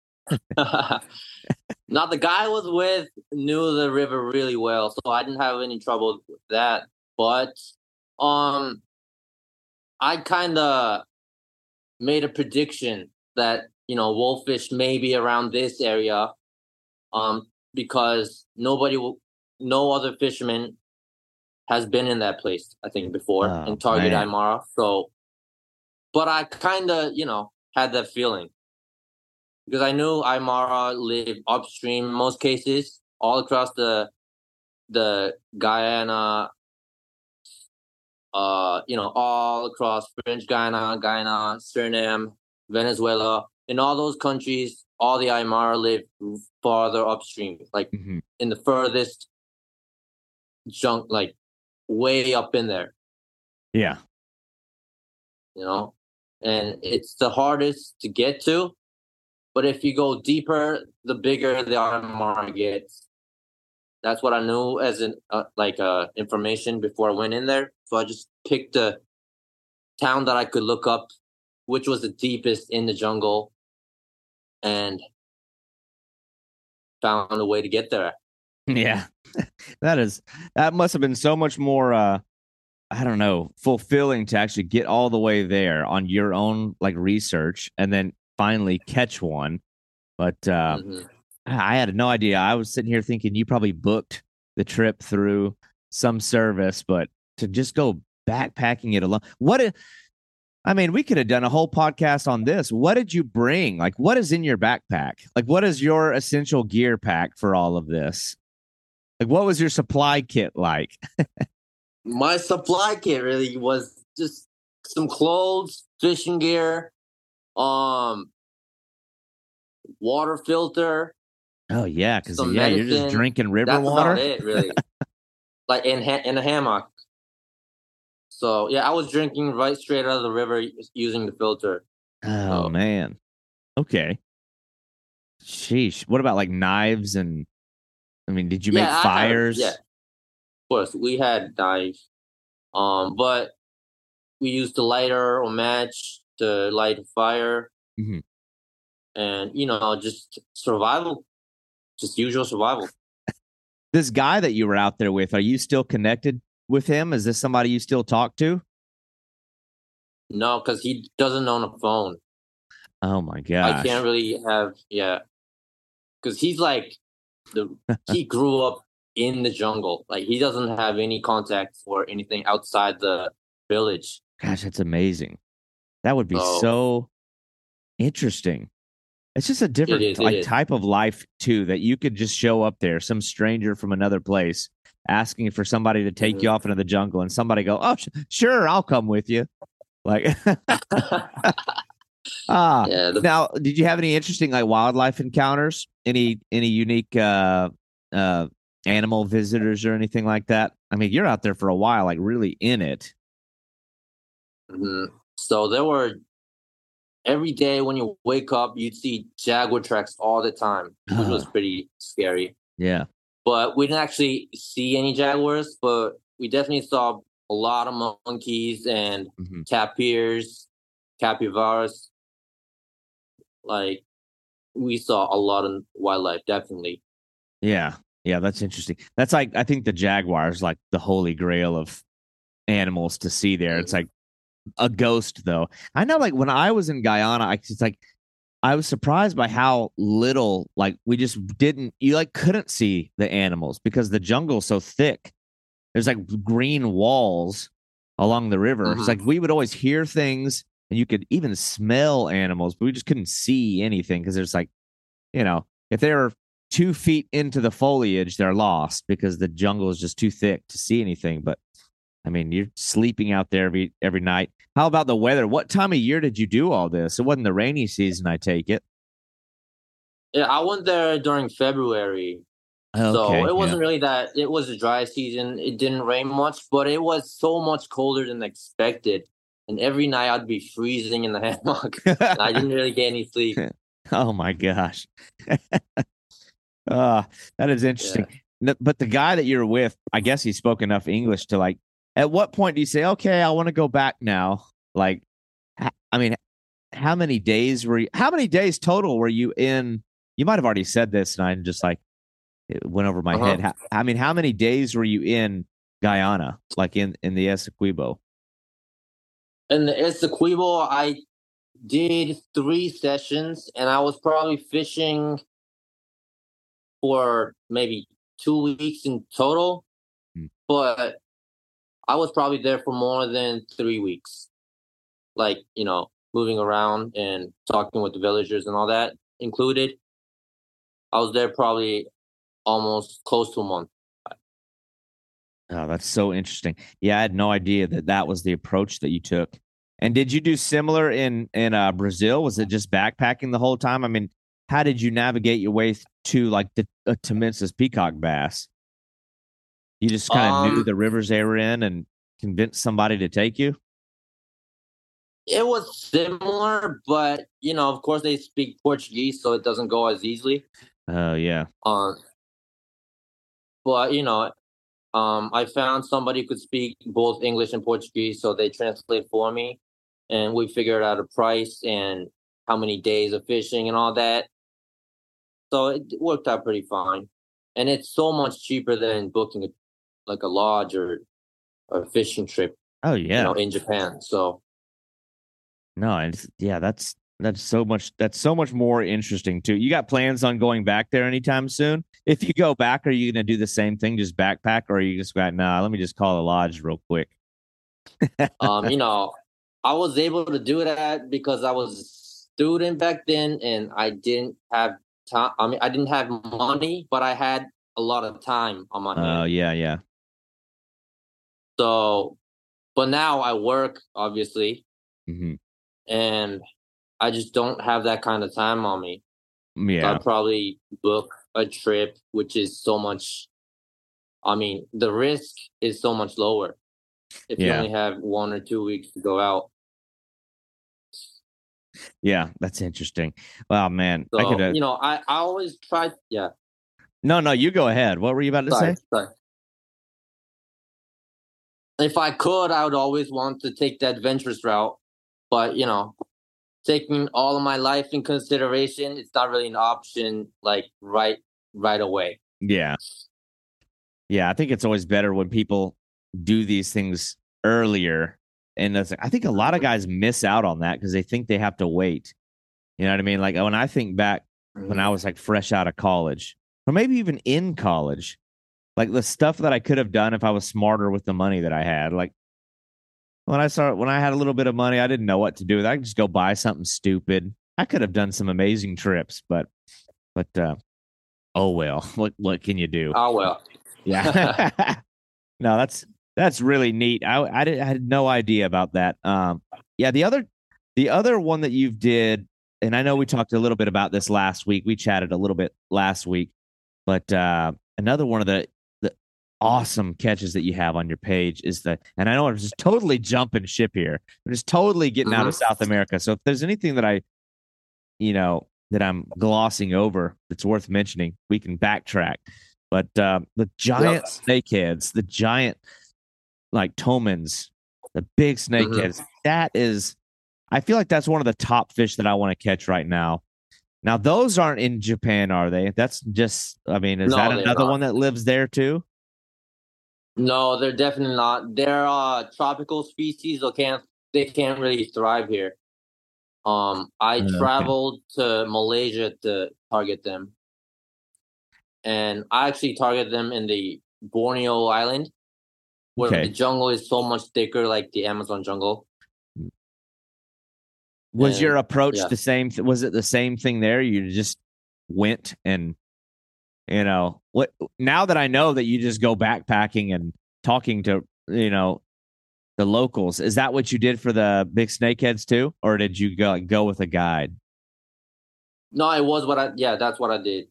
Now the guy I was with knew the river really well, so I didn't have any trouble with that. But um, I kind of made a prediction that wolfish may be around this area, because no other fisherman has been in that place, I think, before Oh in Target man. Aymara. So, but I kind of had that feeling because I knew Aymara live upstream in most cases, all across the Guyana all across French Guyana, Suriname, Venezuela. In all those countries, all the Aymara live farther upstream, like Hmm. in the furthest junk, like way up in there, Yeah. you know? And it's the hardest to get to. But if you go deeper, the bigger the Aymara gets. That's what I knew as information before I went in there. So I just picked a town that I could look up, which was the deepest in the jungle, and found a way to get there. Yeah. That must have been so much more I don't know, fulfilling to actually get all the way there on your own like research and then finally catch one. But Hmm. I had no idea. I was sitting here thinking you probably booked the trip through some service, but to just go backpacking it alone. I mean, we could have done a whole podcast on this. What did you bring? Like, what is in your backpack? Like, what is your essential gear pack for all of this? Like, what was your supply kit like? My supply kit really was just some clothes, fishing gear, um, water filter, Oh yeah, because some yeah, you're just medicine. drinking river That's about water. it, really. Like in a hammock. So yeah, I was drinking right straight out of the river using the filter. Oh So man. Okay. Sheesh. What about like knives and I mean, did you make yeah, fires? of course we had knives. But we used a lighter or match to light a fire, Mhm. and just survival, just usual survival. This guy that you were out there with, are you still connected with him? Is this somebody you still talk to? No, because he doesn't own a phone. Oh my I can't gosh. really have, yeah, because he's like he grew up in the jungle. Like he doesn't have any contact for anything outside the village. Gosh, that's amazing. That would be So so interesting. It's just a it different is, it like is. type of life too that you could just show up there, some stranger from another place asking for somebody to take you Hmm. off into the jungle and somebody go, "Oh, sure, I'll come with you." Like ah, Yeah, now, did you have any interesting like wildlife encounters? Any unique uh animal visitors or anything like that? I mean, you're out there for a while, like really in it. so there were every day when you wake up, you'd see jaguar tracks all the time, which was Oh, pretty scary. yeah. But we didn't actually see any jaguars, but we definitely saw a lot of monkeys and Hmm. tapirs, capybaras. Like we saw a lot of wildlife, definitely. Yeah. Yeah, that's interesting. That's like I think the jaguar is like the holy grail of animals to see there. It's Mhm. like a ghost though. I know like when I was in Guyana, it's like I was surprised by how little like we just didn't you like couldn't see the animals because the jungle's so thick. There's like green walls along the river. It's like Mhm. we would always hear things and you could even smell animals, but we just couldn't see anything because there's like, if they're 2 feet into the foliage, they're lost because the jungle is just too thick to see anything. But I mean, you're sleeping out there every night. How about the weather? What time of year did you do all this? It wasn't the rainy season, I take it. Yeah, I went there during February. So Okay, it yeah. wasn't really that it was a dry season. It didn't rain much, but it was so much colder than expected. And every night I'd be freezing in the hammock. And I didn't really get any sleep. Oh my gosh. Uh, that is Yeah. interesting. But the guy that you're with, I guess he spoke enough English to like, at what point do you say, okay, I want to go back now? Like, I mean, how many days total were you in? You might have already said this and I just like, it went over my head. Uh-huh. I mean, how many days were you in Guyana, like in the Essequibo? And the Essequibo, I did 3 sessions and I was probably fishing for maybe 2 weeks in total, Hmm. but I was probably there for more than 3 weeks. Like, moving around and talking with the villagers and all that included. I was there probably almost close to a month. Oh, that's so interesting. Yeah, I had no idea that that was the approach that you took. And did you do similar in Brazil? Was it just backpacking the whole time? I mean, how did you navigate your way to like the Temensis peacock bass? You just kind of knew Um, the rivers they were in and convinced somebody to take you? it was similar, but of course, they speak Portuguese, so it doesn't go as easily. Oh, yeah. Um, but I found somebody who could speak both English and Portuguese, so they translate for me, and we figured out a price and how many days of fishing and all that. So it worked out pretty fine, and it's so much cheaper than booking like a lodge or a fishing trip, Oh, yeah. in Japan. So No, and yeah, that's so much more interesting too. You got plans on going back there anytime soon? If you go back, are you going to do the same thing, just backpack, or are you just got nah? Let me just call a lodge real quick. um, you know, I was able to do that because I was a student back then, and I didn't have time. I mean, I didn't have money, but I had a lot of time on my Oh, hand. yeah, yeah, So, but now I work, obviously, hmm, and I just don't have that kind of time on me. So yeah, I'd probably book a trip, which is so much. I mean, the risk is so much lower if you yeah, only have 1 or 2 weeks to go out. yeah. That's interesting. Wow, man, I could. So, I always try. Yeah. No, no, you go ahead. What were you about to Sorry. say? Sorry. If I could, I would always want to take the adventurous route. But, taking all of my life in consideration, it's not really an option like right away. Yeah, yeah. I think it's always better when people do these things earlier, and I think a lot of Mhm. guys miss out on that because they think they have to wait. You know what I mean? Like when I think back when I Mhm. was like fresh out of college, or maybe even in college, like the stuff that I could have done if I was smarter with the money that I had. Like when I had a little bit of money, I didn't know what to do with it. I could just go buy something stupid. I could have done some amazing trips, but oh well. What can you do? Oh, well. Yeah. No, that's really neat. I had no idea about that. Yeah, the other one that you've did, and I know we talked a little bit about this last week. We chatted a little bit last week, but another one of the awesome catches that you have on your page is and I know I'm just totally jumping ship here. I'm just totally getting out Mhm. of South America. So if there's anything that that I'm glossing over that's worth mentioning, we can backtrack. But the Yep. giant snakeheads, the giant like Tomans, the big Mhm. snakeheads, that is, I feel like that's one of the top fish that I want to catch right now. Now, those aren't in Japan, are they? That's just, I mean, is that No, they're another not. one that lives there too? No, they're definitely not. They're tropical species. They can't really thrive here. I Okay. traveled to Malaysia to target them, and I actually target them in the Borneo Island, where the Okay. jungle is so much thicker, like the Amazon jungle. Was your And approach yeah, the same? Was it the same thing there? You just went and what now that I know that you just go backpacking and talking to the locals, is that what you did for the big snakeheads too, or did you go with a guide? no, it was what I yeah, that's what I did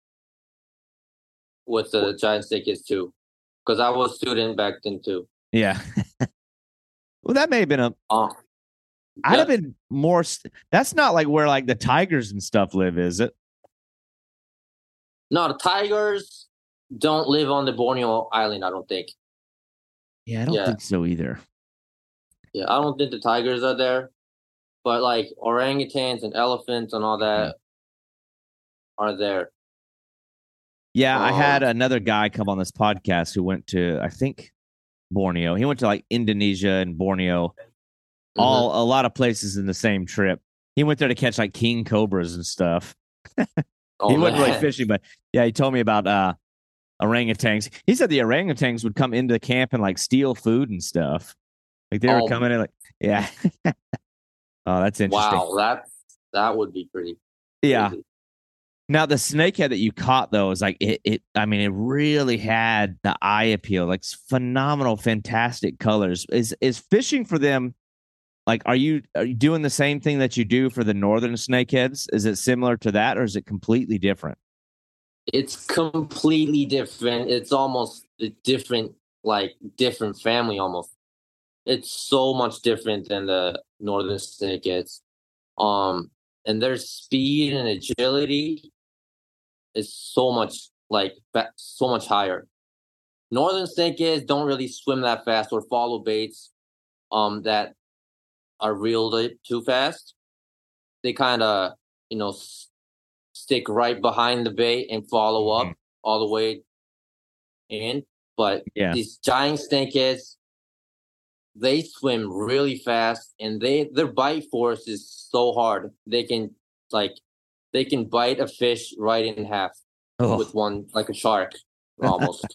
with the giant snakes too, because I was a student back then too. Yeah. Well, that may have been a. Uh, I'd have yeah, been more. That's not like where like the tigers and stuff live, is it? no, the tigers don't live on the Borneo Island. I don't think. Yeah, I don't Yeah, think so either. yeah, I don't think the tigers are there. But like orangutans and elephants and all Yeah. that are there. Yeah, I had Um, another guy come on this podcast who went to, I think, Borneo. He went to like Indonesia and Borneo, mhm. all a lot of places in the same trip. He went there to catch like king cobras and stuff. Oh He wasn't really man. fishing, but yeah, he told me about orangutans. He said the orangutans would come into the camp and like steal food and stuff. Like they were Oh coming in, like, yeah. Oh, that's interesting. wow, that would be pretty Yeah. crazy. Now the snakehead that you caught though is like it. I mean, it really had the eye appeal, like phenomenal, fantastic colors. Is fishing for them like are you doing the same thing that you do for the northern snakeheads? Is it similar to that, or is it completely different? It's completely different. It's almost a different, like different family almost. It's so much different than the northern snakeheads. Um, and their speed and agility is so much so much higher. Northern snakeheads don't really swim that fast or follow baits that are reeled too fast. They kind of you know stick right behind the bait and follow Mhm. up all the way in. But Yeah. these giant snakeheads, they swim really fast, and their bite force is so hard. Like they can bite a fish right in half with Oh, one, like a shark, almost.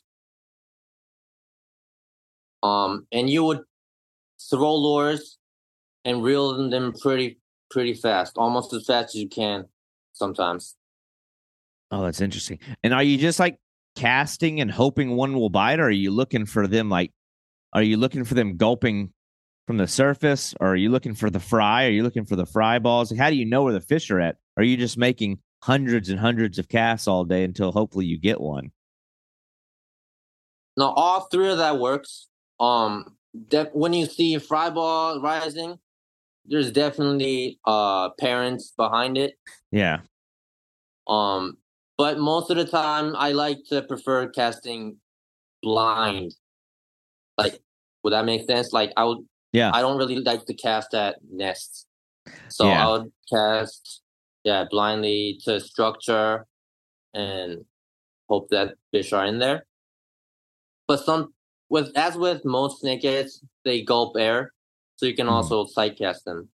And you would throw lures and reel them pretty fast, almost as fast as you can sometimes. oh, that's interesting. And are you just like casting and hoping one will bite, or are you looking for them like are you looking for them gulping from the surface, or are you looking for the fry? Are you looking for the fry balls? How do you know where the fish are at? Are you just making hundreds and hundreds of casts all day until hopefully you get one? Now, all three of that works. When you see a fry ball rising, there's definitely parents behind it. Yeah. Um, but most of the time, I like to prefer casting blind. Like, would that make sense? Yeah. I don't really like to cast at nests, so Yeah. I would cast, yeah, blindly to structure and hope that fish are in there. But with most snakeheads, they gulp air, so you can Mhm. also sight cast them.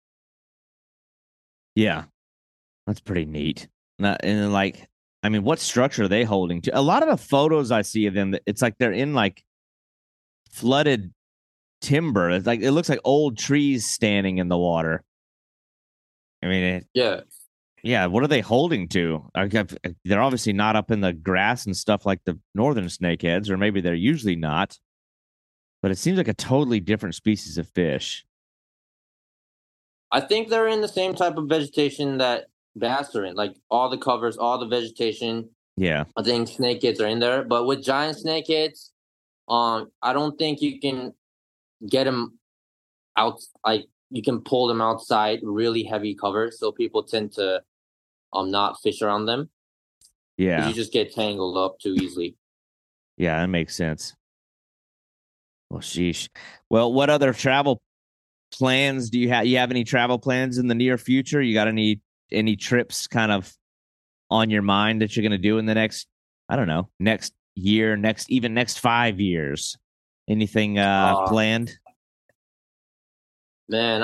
Yeah. That's pretty neat. And then, like, I mean, what structure are they holding to? A lot of the photos I see of them, it's like they're in like flooded timber. It's like it looks like old trees standing in the water. I mean, Yeah, yeah. What are they holding to? They're obviously not up in the grass and stuff like the northern snakeheads, or maybe they're usually not. But it seems like a totally different species of fish. I think they're in the same type of vegetation that bass are in. Like all the covers, all the vegetation. Yeah, I think snakeheads are in there, but with giant snakeheads, I don't think you can get them out. Like you can pull them outside really heavy cover, so people tend to not fish around them because yeah, you just get tangled up too easily. yeah. That makes sense. Well, sheesh. Well, what other travel plans do you have? You have any travel plans in the near future? You got any trips kind of on your mind that you're going to do in the next, I don't know, next year, next 5 years? Anything Uh, planned? Man,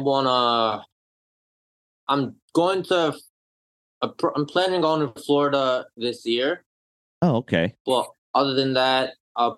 I'm going to. I'm planning on to Florida this year. Oh, okay. Well, other than that,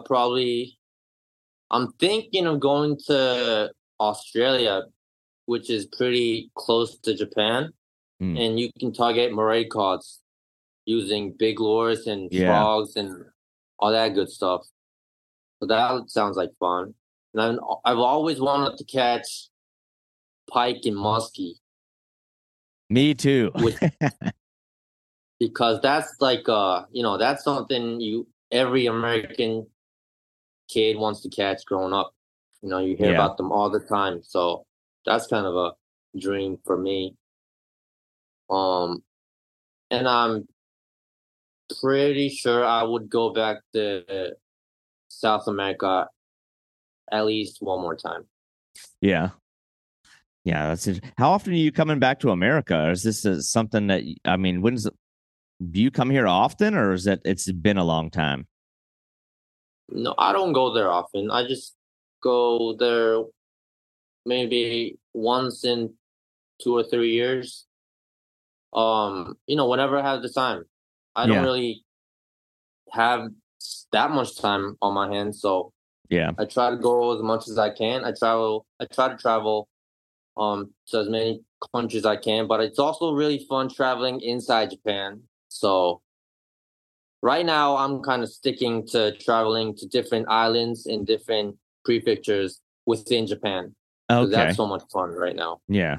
I'm thinking of going to Australia, which is pretty close to Japan, Hmm. and you can target moray cods using big lures and Yeah. frogs and all that good stuff. So that sounds like fun. And I've always wanted to catch pike and muskie, Me too. which because that's that's something you every American kid wants to catch growing up. You hear Yeah. about them all the time. So that's kind of a dream for me. Um, and I'm pretty sure I would go back to South America at least one more time. Yeah. Yeah. That's it. How often are you coming back to America? Or is this something that, I mean, do you come here often, or is that it's been a long time? No, I don't go there often. I just go there maybe once in 2 or 3 years. Whenever I have the time. I don't Yeah. really have that much time on my hands, so Yeah. I try to go as much as I can. I try to travel to as many countries as I can, but it's also really fun traveling inside Japan. So right now, I'm kind of sticking to traveling to different islands and different prefectures within Japan. So that's Okay. so much fun right now. Yeah.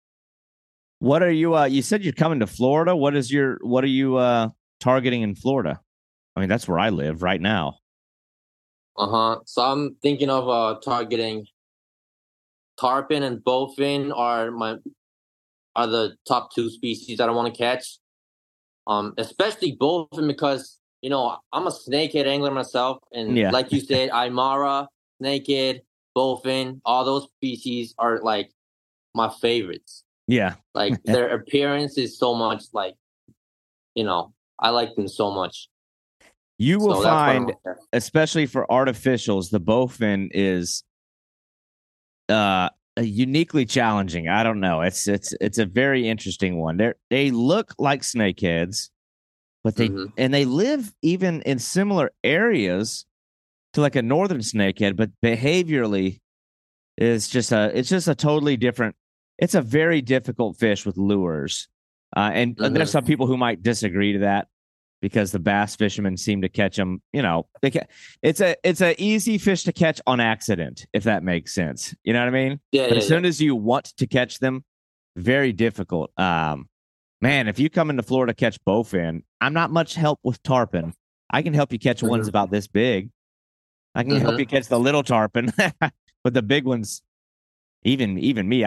What are you you said you're coming to Florida. What are you targeting in Florida? I mean, that's where I live right now. So I'm thinking of targeting tarpon and bowfin are the top two species that I want to catch. Especially bowfin because I'm a snakehead angler myself, and Yeah. like you said, Aymara, snakehead, bowfin, all those species are like my favorites. Yeah. Like their appearance is so much like I like them so much. You will So that's what I'm find, looking at. especially for artificials, the bowfin is uh uniquely challenging. I don't know. It's a very interesting one. They look like snakeheads, but Mm-hmm. they live even in similar areas to like a northern snakehead, but behaviorally is just a totally different. It's a very difficult fish with lures, and there's some Mm-hmm. people who might disagree to that because the bass fishermen seem to catch them. It's a easy fish to catch on accident, if that makes sense. You know what I mean? Yeah, But yeah, as yeah. soon as you want to catch them, very difficult. Man, if you come into Florida to catch bowfin, I'm not much help with tarpon. I can help you catch ones Mm-hmm. about this big. I can help you Mm-hmm. catch the little tarpon, but the big ones, even me,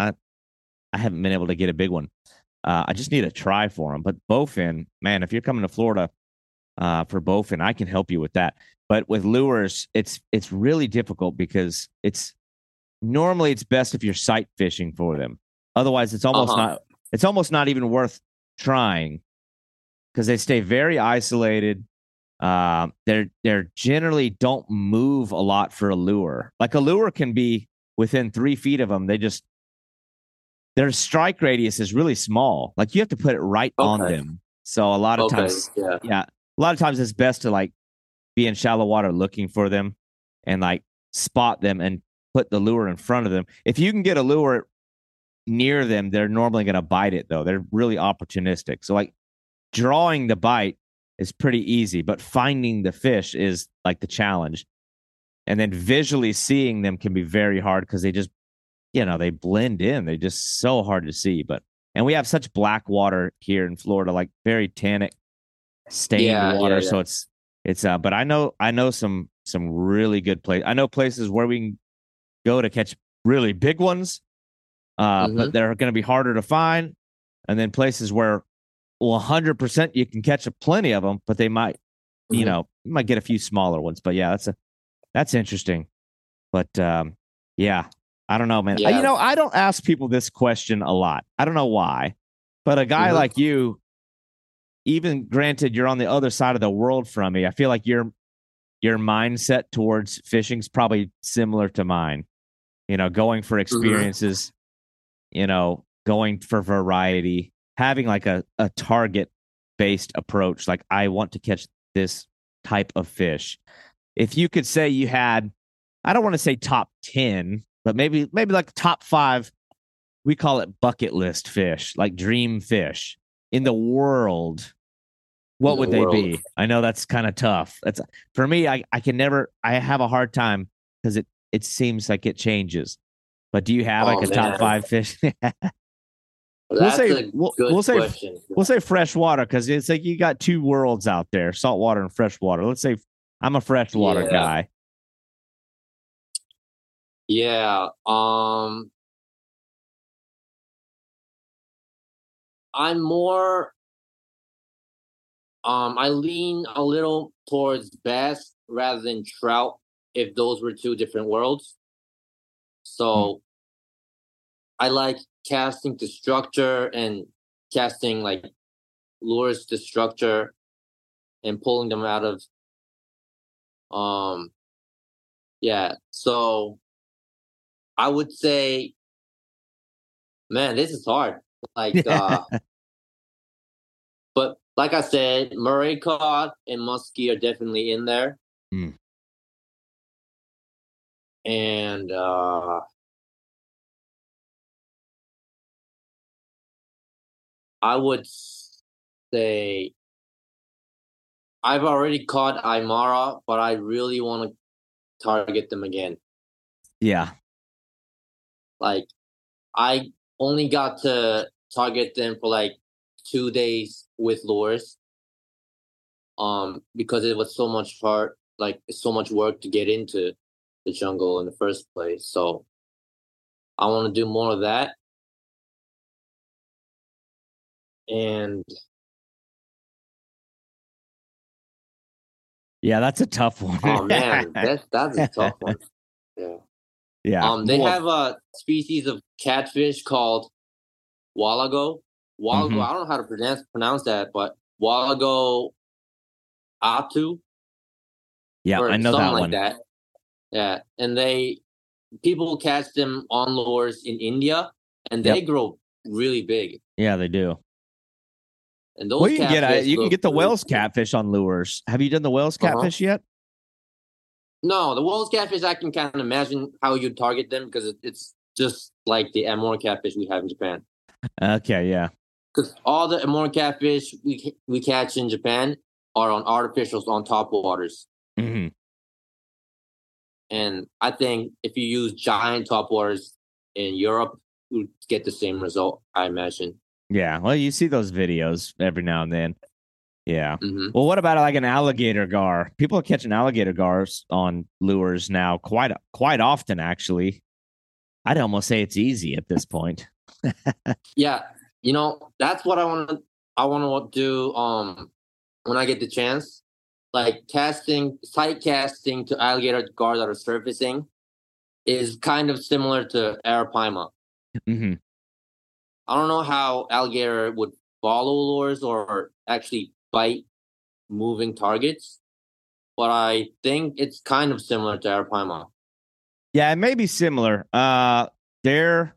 I haven't been able to get a big one. I just need a try for them. But bowfin, man, if you're coming to Florida for bowfin, I can help you with that. But with lures, it's really difficult because it's best if you're sight fishing for them. Otherwise, Uh-huh. it's almost not even worth trying because they stay very isolated. They're generally don't move a lot for a lure. Like a lure can be within 3 feet of them. Their strike radius is really small. Like you have to put it right on Okay. them. So a lot of Okay. times, Yeah. yeah, a lot of times it's best to like be in shallow water looking for them and like spot them and put the lure in front of them. If you can get a lure near them, they're normally going to bite it though. They're really opportunistic. So like drawing the bite is pretty easy, but finding the fish is like the challenge. And then visually seeing them can be very hard because they blend in. They're just so hard to see. And we have such black water here in Florida, like very tannic, stained Yeah. Yeah. water. Yeah. So but I know some really good places. I know places where we can go to catch really big ones, but Mm-hmm. they're going to be harder to find. And then places where 100% you can catch plenty of them, but they might, Mm-hmm. you might get a few smaller ones. But yeah, that's interesting. But yeah, I don't know, man. Yeah. I don't ask people this question a lot. I don't know why, but a guy Mm-hmm. like you, even granted you're on the other side of the world from me, I feel like your mindset towards fishing is probably similar to mine. Going for Mm-hmm. experiences, going for variety, having like a target based approach. Like I want to catch this type of fish. If you could say you had, I don't want to say top 10, but maybe like top 5, we call it bucket list fish, like dream fish in the world, In what the would they world. be? I know that's kind of tough. That's for me, I can never, I have a hard time because it seems like it changes. But do you have like Oh a top man, 5 fish? we'll that's say a we'll, good we'll say question. we'll say freshwater because it's like you got two worlds out there, saltwater and freshwater. Let's say I'm a freshwater Yeah. guy. Yeah. I'm more. I lean a little towards bass rather than trout. If those were two different worlds, Hmm. so I like casting to structure and casting like lures to structure and pulling them out of um yeah. So I would say, man, this is hard. Like but like I said, Murray cod and muskie are definitely in there. Hmm. And I would say I've already caught Aymara, but I really want to target them again. Yeah. Like I only got to target them for like 2 days with lures. Because it was so much hard, like so much work to get into the jungle in the first place. So I want to do more of that. And Yeah, that's a tough one. oh man, that's a tough one. Yeah. Yeah. They Well, have a species of catfish called Walago. Walago. mhm. I don't know how to pronounce that, but Walago atu Yeah, I or know something that like one. that. Yeah, and people catch them on lures in India, and they Yep. grow really big. Yeah, they do. And Well, those you can get catfish you can look get the really Wells cool. catfish on lures. Have you done the Wells Uh-huh. catfish yet? No, the Wells catfish, I can kind of imagine how you target them because it's just like the Amur catfish we have in Japan. Okay, yeah. Because all the Amur catfish we catch in Japan are on artificials on top waters. Hmm. And I think if you use giant top waters in Europe, you get the same result, I imagine. Yeah. Well, you see those videos every now and then. Yeah. Hmm. Well, what about like an alligator gar? People are catching alligator gars on lures now quite often, actually. I'd almost say it's easy at this point. Yeah, that's what I want to do when I get the chance. Like sight casting to alligator gar that are surfacing is kind of similar to arapaima. Hmm. I don't know how alligator would follow lures or actually bite moving targets, but I think it's kind of similar to arapaima. Yeah, it may be similar. They're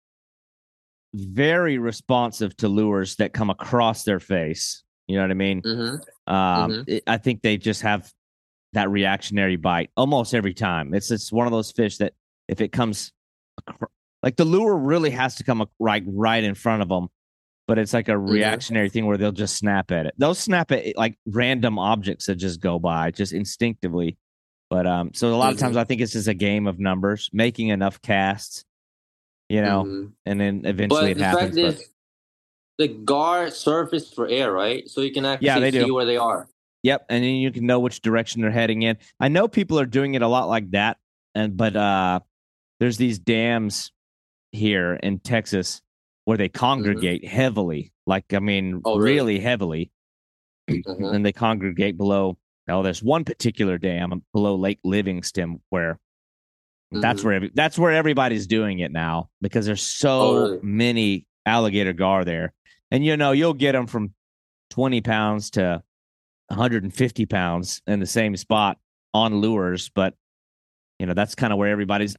very responsive to lures that come across their face. You know what I mean? Mm-hmm. Mm-hmm. I think they just have that reactionary bite almost every time. It's one of those fish that if it comes like the lure really has to come right in front of them, but it's like a Mm-hmm. reactionary thing where they'll just snap at it. They'll snap at like random objects that just go by just instinctively. But so a lot of times Mm-hmm. I think it's just a game of numbers, making enough casts, Mm-hmm. and then eventually But it the fact happens. But is, the gar surface for air, right? So you can yeah, actually they see do. where they are. Yep, and then you can know which direction they're heading in. I know people are doing it a lot like that, but there's these dams here in Texas where they Mm-hmm. congregate heavily, like I mean, Oh, really? really heavily, Mm-hmm. and they congregate below. Oh, there's one particular dam below Lake Livingston where Mm-hmm. that's where everybody's doing it now because there's Oh, so really? many alligator gar there, and you'll get them from 20 pounds to 150 pounds in the same spot on lures, but that's kind of where everybody's.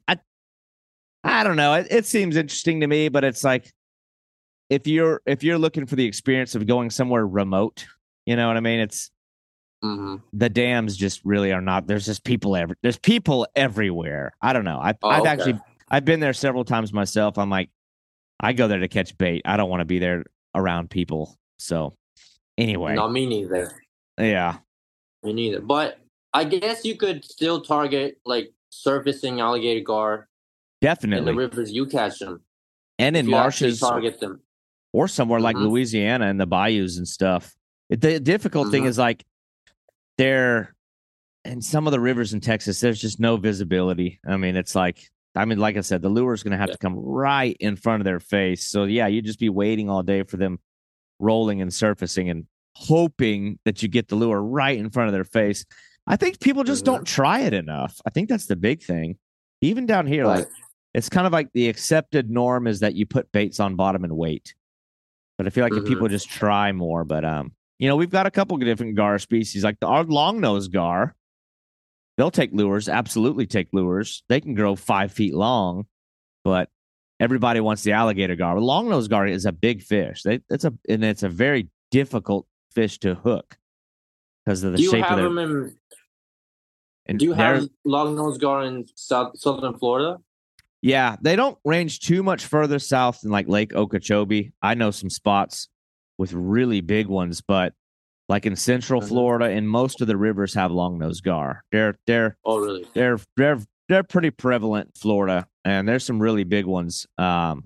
I don't know. It seems interesting to me, but it's like if you're looking for the experience of going somewhere remote, you know what I mean? It's Mm-hmm. the dams just really are not. There's people everywhere. I don't know. Oh, I've okay. actually I've been there several times myself. I'm like I go there to catch bait. I don't want to be there around people. So anyway, No, me neither. yeah, Me neither. But I guess you could still target like surfacing alligator gar in the definitely. rivers you catch them And in if you actually marshes target them. or somewhere like Mm-hmm. Louisiana and the bayous and stuff. The difficult thing Mm-hmm. is like there in some of the rivers in Texas, there's just no visibility. Like I said, the lure is going to have Yeah. to come right in front of their face. So yeah, you'd just be waiting all day for them rolling and surfacing and hoping that you get the lure right in front of their face. I think people just Mm-hmm. don't try it enough. I think that's the big thing. Even down here, Right. like it's kind of like the accepted norm is that you put baits on bottom and wait. But I feel like if Mm-hmm. people just try more, but we've got a couple of different gar species, like our long nose gar. They'll take lures, absolutely take lures. They can grow 5 feet long, but everybody wants the alligator gar. Long nose gar is a big fish. It's a very difficult fish to hook because of the Do you shape of have their. them in? And Do you have they're long nose gar in southern Florida? yeah, they don't range too much further south than like Lake Okeechobee. I know some spots with really big ones, but like in Central Florida, and most of the rivers have long-nosed gar. Oh, really? They're pretty prevalent in Florida, and there's some really big ones. But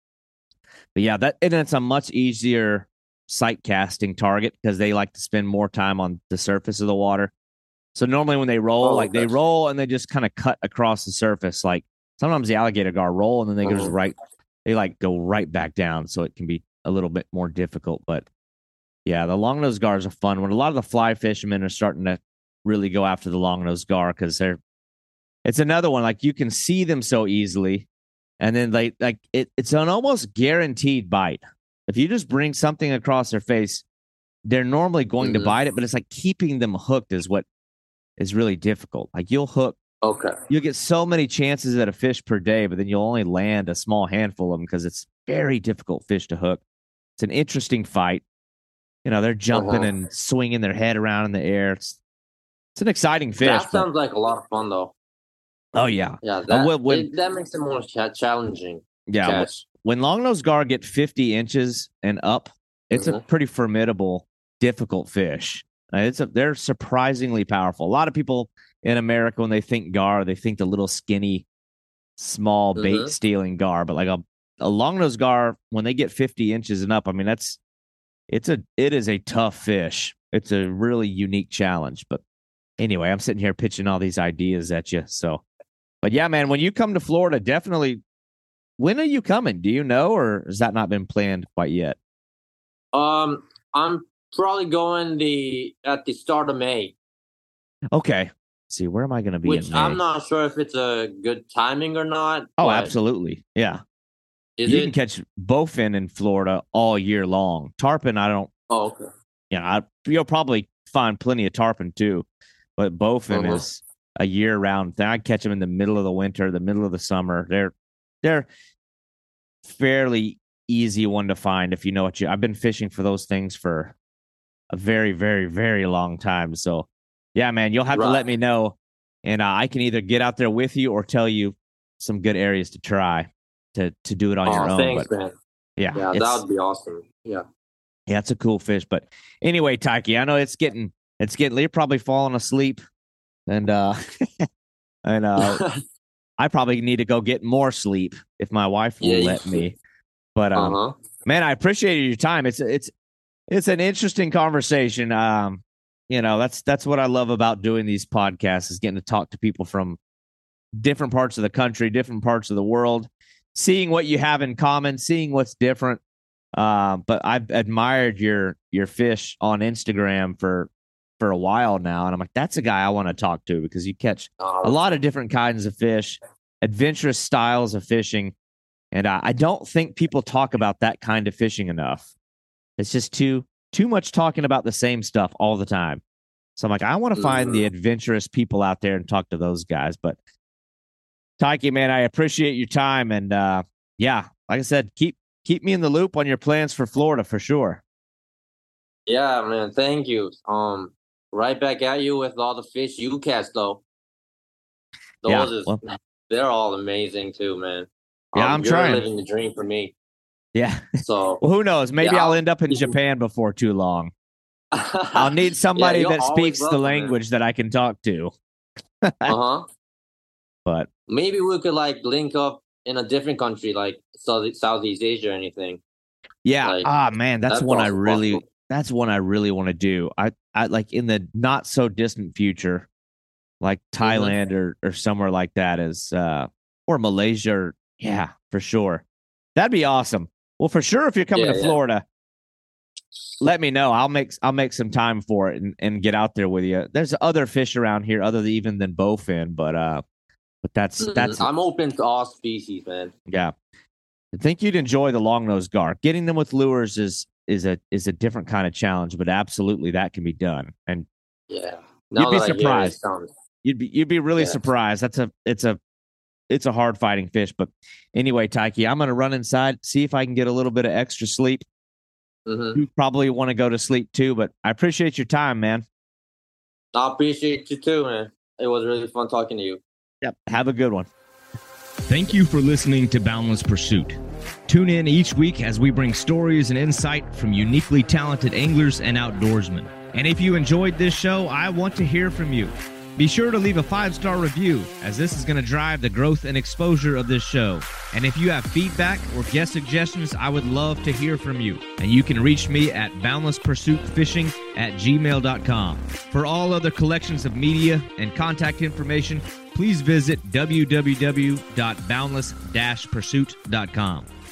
yeah, it's a much easier sight casting target because they like to spend more time on the surface of the water. So normally when they roll, they roll and they just kind of cut across the surface. Like sometimes the alligator gar roll and then they go right back down. So it can be a little bit more difficult. But yeah, the long-nosed gar is a fun one. A lot of the fly fishermen are starting to really go after the long-nosed gar because it's another one. Like you can see them so easily. And then it's an almost guaranteed bite. If you just bring something across their face, they're normally going to bite it, but it's like keeping them hooked is what is really difficult. Like you'll get so many chances at a fish per day, but then you'll only land a small handful of them because it's very difficult fish to hook. It's an interesting fight. You know, they're jumping and swinging their head around in the air. It's an exciting fish. That sounds like a lot of fun, though. Oh, yeah. Yeah, that makes it more challenging. Yeah, catch. When long-nosed gar get 50 inches and up, it's a pretty formidable, difficult fish. They're surprisingly powerful. A lot of people in America, when they think gar, they think the little skinny, small bait-stealing gar. But like a long-nosed gar, when they get 50 inches and up, I mean, it is a tough fish. It's a really unique challenge. But anyway, I'm sitting here pitching all these ideas at you. So, but yeah, man, when you come to Florida, definitely. When are you coming? Do you know, or has that not been planned quite yet? I'm probably going at the start of May. Okay. Let's see, where am I going to be? Which I'm not sure if it's a good timing or not. Oh, absolutely. Yeah. You can catch bowfin in Florida all year long. Tarpon, I don't. Oh, okay. Yeah, you'll probably find plenty of tarpon too, but bowfin is a year-round thing. I catch them in the middle of the winter, the middle of the summer. They're fairly easy one to find if you know what I've been fishing for those things for a very, very, very long time. So, yeah, man, you'll have to let me know, and I can either get out there with you or tell you some good areas to try to do it on your own. Thanks, man. Yeah, that would be awesome. Yeah, it's a cool fish. But anyway, Tyke, I know it's getting. You're probably falling asleep, and I probably need to go get more sleep if my wife will let me. But man, I appreciate your time. It's an interesting conversation. That's what I love about doing these podcasts is getting to talk to people from different parts of the country, different parts of the world, seeing what you have in common, seeing what's different. But I've admired your fish on Instagram for a while now, and I'm like, that's a guy I want to talk to because you catch a lot of different kinds of fish, adventurous styles of fishing, and I don't think people talk about that kind of fishing enough. It's just too much talking about the same stuff all the time. So I'm like, I want to find the adventurous people out there and talk to those guys. But Tyke, man, I appreciate your time, and like I said, keep me in the loop on your plans for Florida for sure. Yeah, man, thank you. Right back at you with all the fish you catch, though. They're all amazing too, man. Yeah, I'm trying. You're living the dream for me. Yeah. So, well, who knows? Maybe I'll end up in Japan before too long. I'll need somebody that speaks the language that I can talk to. But maybe we could link up in a different country, like Southeast Asia or anything. Yeah. Man, that's one I really want to do. I like in the not so distant future, like Thailand or somewhere like that or Malaysia. Yeah, for sure. That'd be awesome. Well, for sure, if you're coming to Florida, let me know. I'll make some time for it and get out there with you. There's other fish around here other than bowfin, but that's I'm open to all species, man. Yeah. I think you'd enjoy the long-nosed gar. Getting them with lures is a different kind of challenge, but absolutely that can be done. And you'd be surprised. You'd be really surprised. It's a hard fighting fish. But anyway, Tyke, I'm going to run inside, see if I can get a little bit of extra sleep. You probably want to go to sleep too, but I appreciate your time, man. I appreciate you too, man. It was really fun talking to you. Yep. Have a good one. Thank you for listening to Boundless Pursuit. Tune in each week as we bring stories and insight from uniquely talented anglers and outdoorsmen. And if you enjoyed this show, I want to hear from you. Be sure to leave a 5-star review, as this is going to drive the growth and exposure of this show. And if you have feedback or guest suggestions, I would love to hear from you. And you can reach me at boundlesspursuitfishing@gmail.com. For all other collections of media and contact information, please visit www.boundless-pursuit.com.